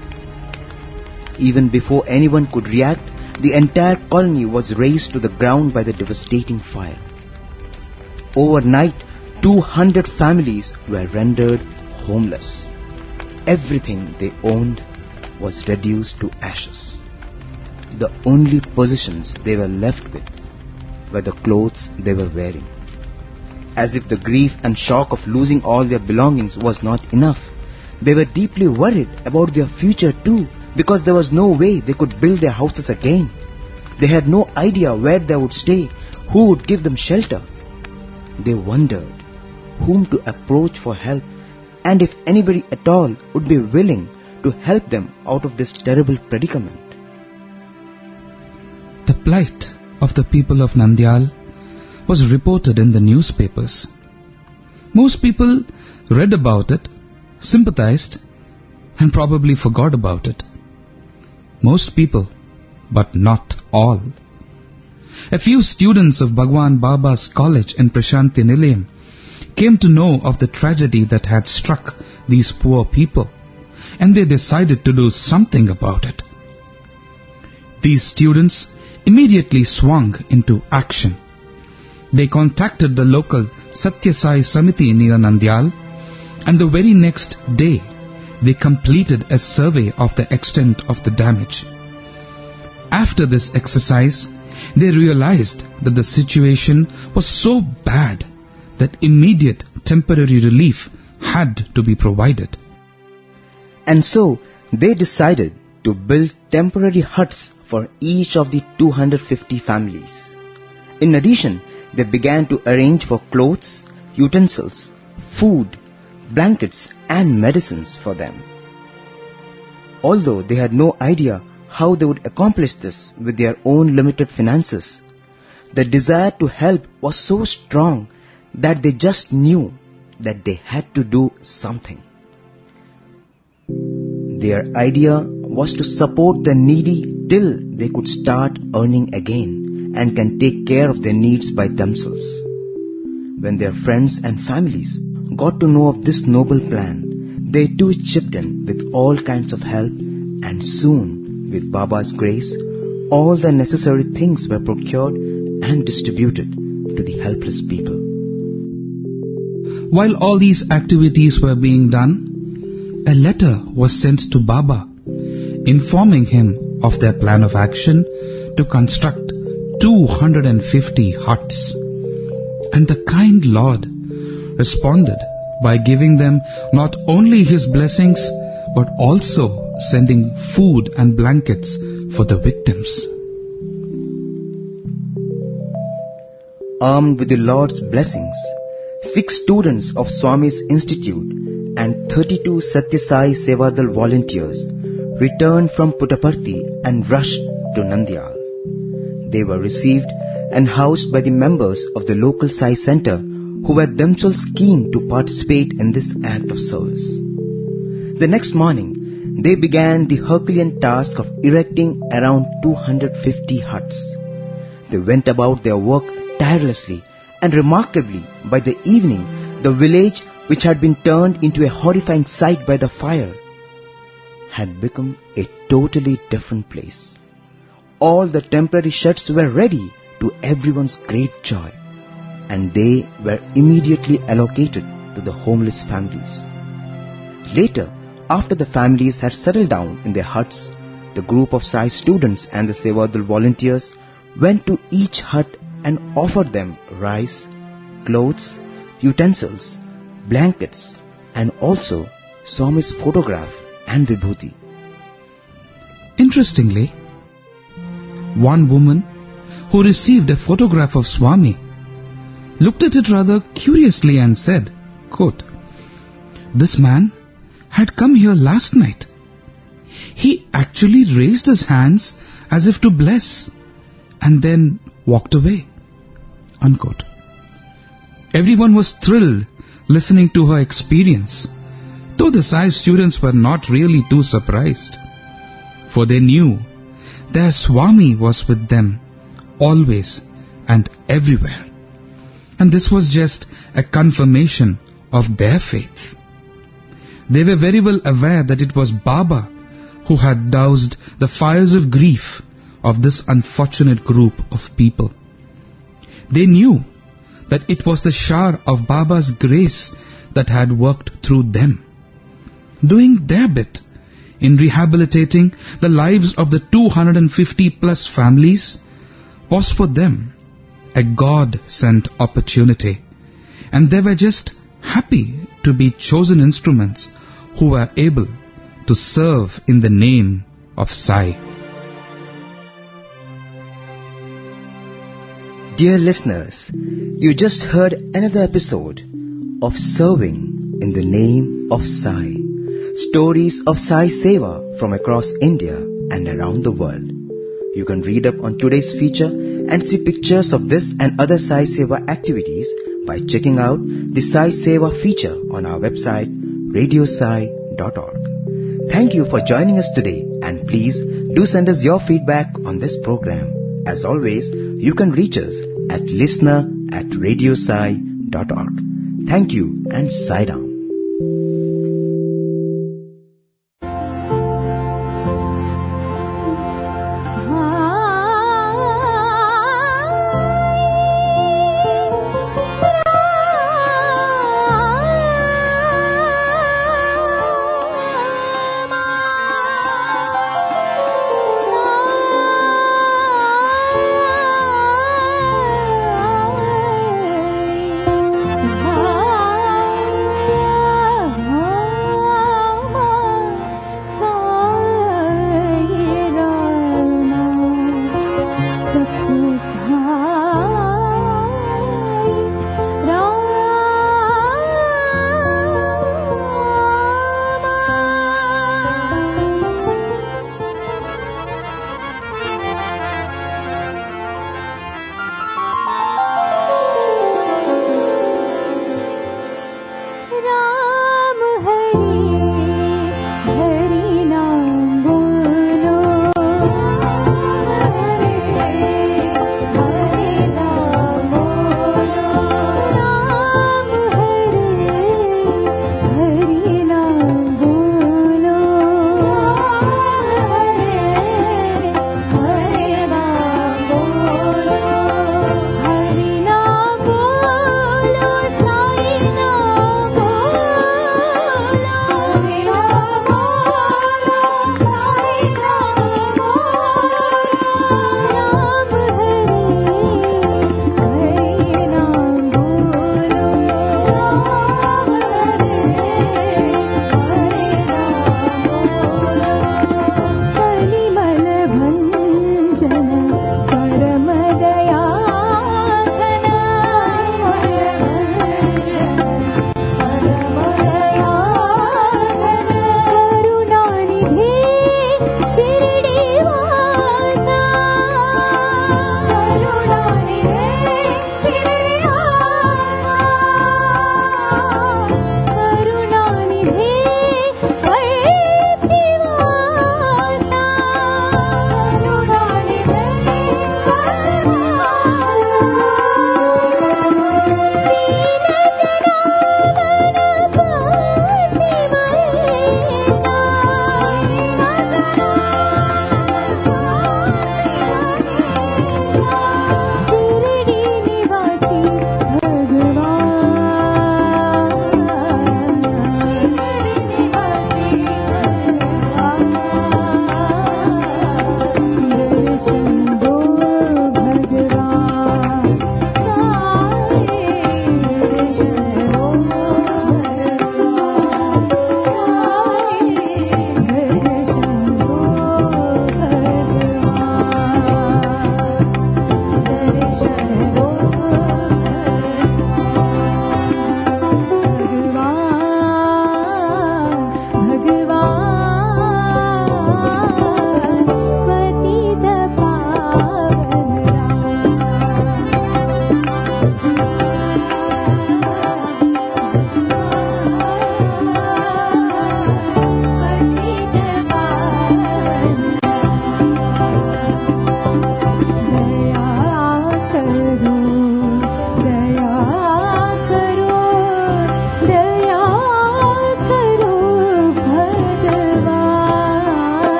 Even before anyone could react, the entire colony was razed to the ground by the devastating fire. Overnight, two hundred families were rendered homeless. Everything they owned was reduced to ashes. The only possessions they were left with were the clothes they were wearing. As if the grief and shock of losing all their belongings was not enough, they were deeply worried about their future too, because there was no way they could build their houses again. They had no idea where they would stay, who would give them shelter. They wondered whom to approach for help, and if anybody at all would be willing to help them out of this terrible predicament. The plight of the people of Nandyal was reported in the newspapers. Most people read about it, sympathized, and probably forgot about it. Most people, but not all. A few students of Bhagwan Baba's college in Prashanti Nilayam came to know of the tragedy that had struck these poor people, and they decided to do something about it. These students immediately swung into action. They contacted the local Satya Sai Samiti near Nandyal, and the very next day they completed a survey of the extent of the damage. After this exercise, they realized that the situation was so bad that immediate temporary relief had to be provided. And so they decided to build temporary huts for each of the two hundred fifty families. In addition, they began to arrange for clothes, utensils, food, blankets and medicines for them. Although they had no idea how they would accomplish this with their own limited finances, the desire to help was so strong that they just knew that they had to do something. Their idea was to support the needy till they could start earning again and can take care of their needs by themselves. When their friends and families got to know of this noble plan, they too chipped in with all kinds of help, and soon, with Baba's grace, all the necessary things were procured and distributed to the helpless people. While all these activities were being done, a letter was sent to Baba informing him of their plan of action to construct two hundred fifty huts. And the kind Lord responded by giving them not only his blessings but also sending food and blankets for the victims. Armed with the Lord's blessings, six students of Swami's Institute and thirty-two Satya Sai Sevadal volunteers returned from Puttaparthi and rushed to Nandyal. They were received and housed by the members of the local Sai Center, who were themselves keen to participate in this act of service. The next morning, they began the Herculean task of erecting around two hundred fifty huts. They went about their work tirelessly, and remarkably, by the evening, the village, which had been turned into a horrifying sight by the fire, had become a totally different place. All the temporary sheds were ready, to everyone's great joy. and they were immediately allocated to the homeless families. Later, after the families had settled down in their huts, the group of Sai students and the Sevadul volunteers went to each hut and offered them rice, clothes, utensils, blankets, and also Swami's photograph and vibhuti. Interestingly, one woman who received a photograph of Swami looked at it rather curiously and said, quote, "This man had come here last night. He actually raised his hands as if to bless and then walked away." Unquote. Everyone was thrilled listening to her experience, though the Sai students were not really too surprised, for they knew their Swami was with them always and everywhere, and this was just a confirmation of their faith. They were very well aware that it was Baba who had doused the fires of grief of this unfortunate group of people. They knew that it was the shower of Baba's grace that had worked through them, doing their bit in rehabilitating the lives of the two hundred fifty plus families was for them a God-sent opportunity, and they were just happy to be chosen instruments who were able to serve in the name of Sai. Dear listeners, you just heard another episode of Serving in the Name of Sai. Stories of Sai Seva from across India and around the world. You can read up on today's feature and see pictures of this and other Sai Seva activities by checking out the Sai Seva feature on our website radio sai dot org. Thank you for joining us today, and please do send us your feedback on this program. As always, you can reach us at listener at radio sai dot org. Thank you and Sai Ram. Ah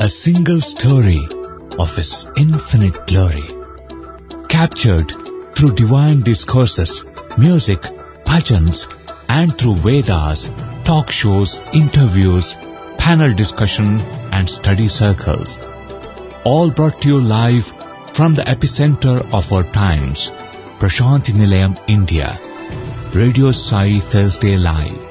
a single story of His infinite glory, captured through divine discourses, music, bhajans, and through Vedas, talk shows, interviews, panel discussion, and study circles. All brought to you live from the epicenter of our times, Prashanthi Nilayam, India. Radio Sai Thursday Live.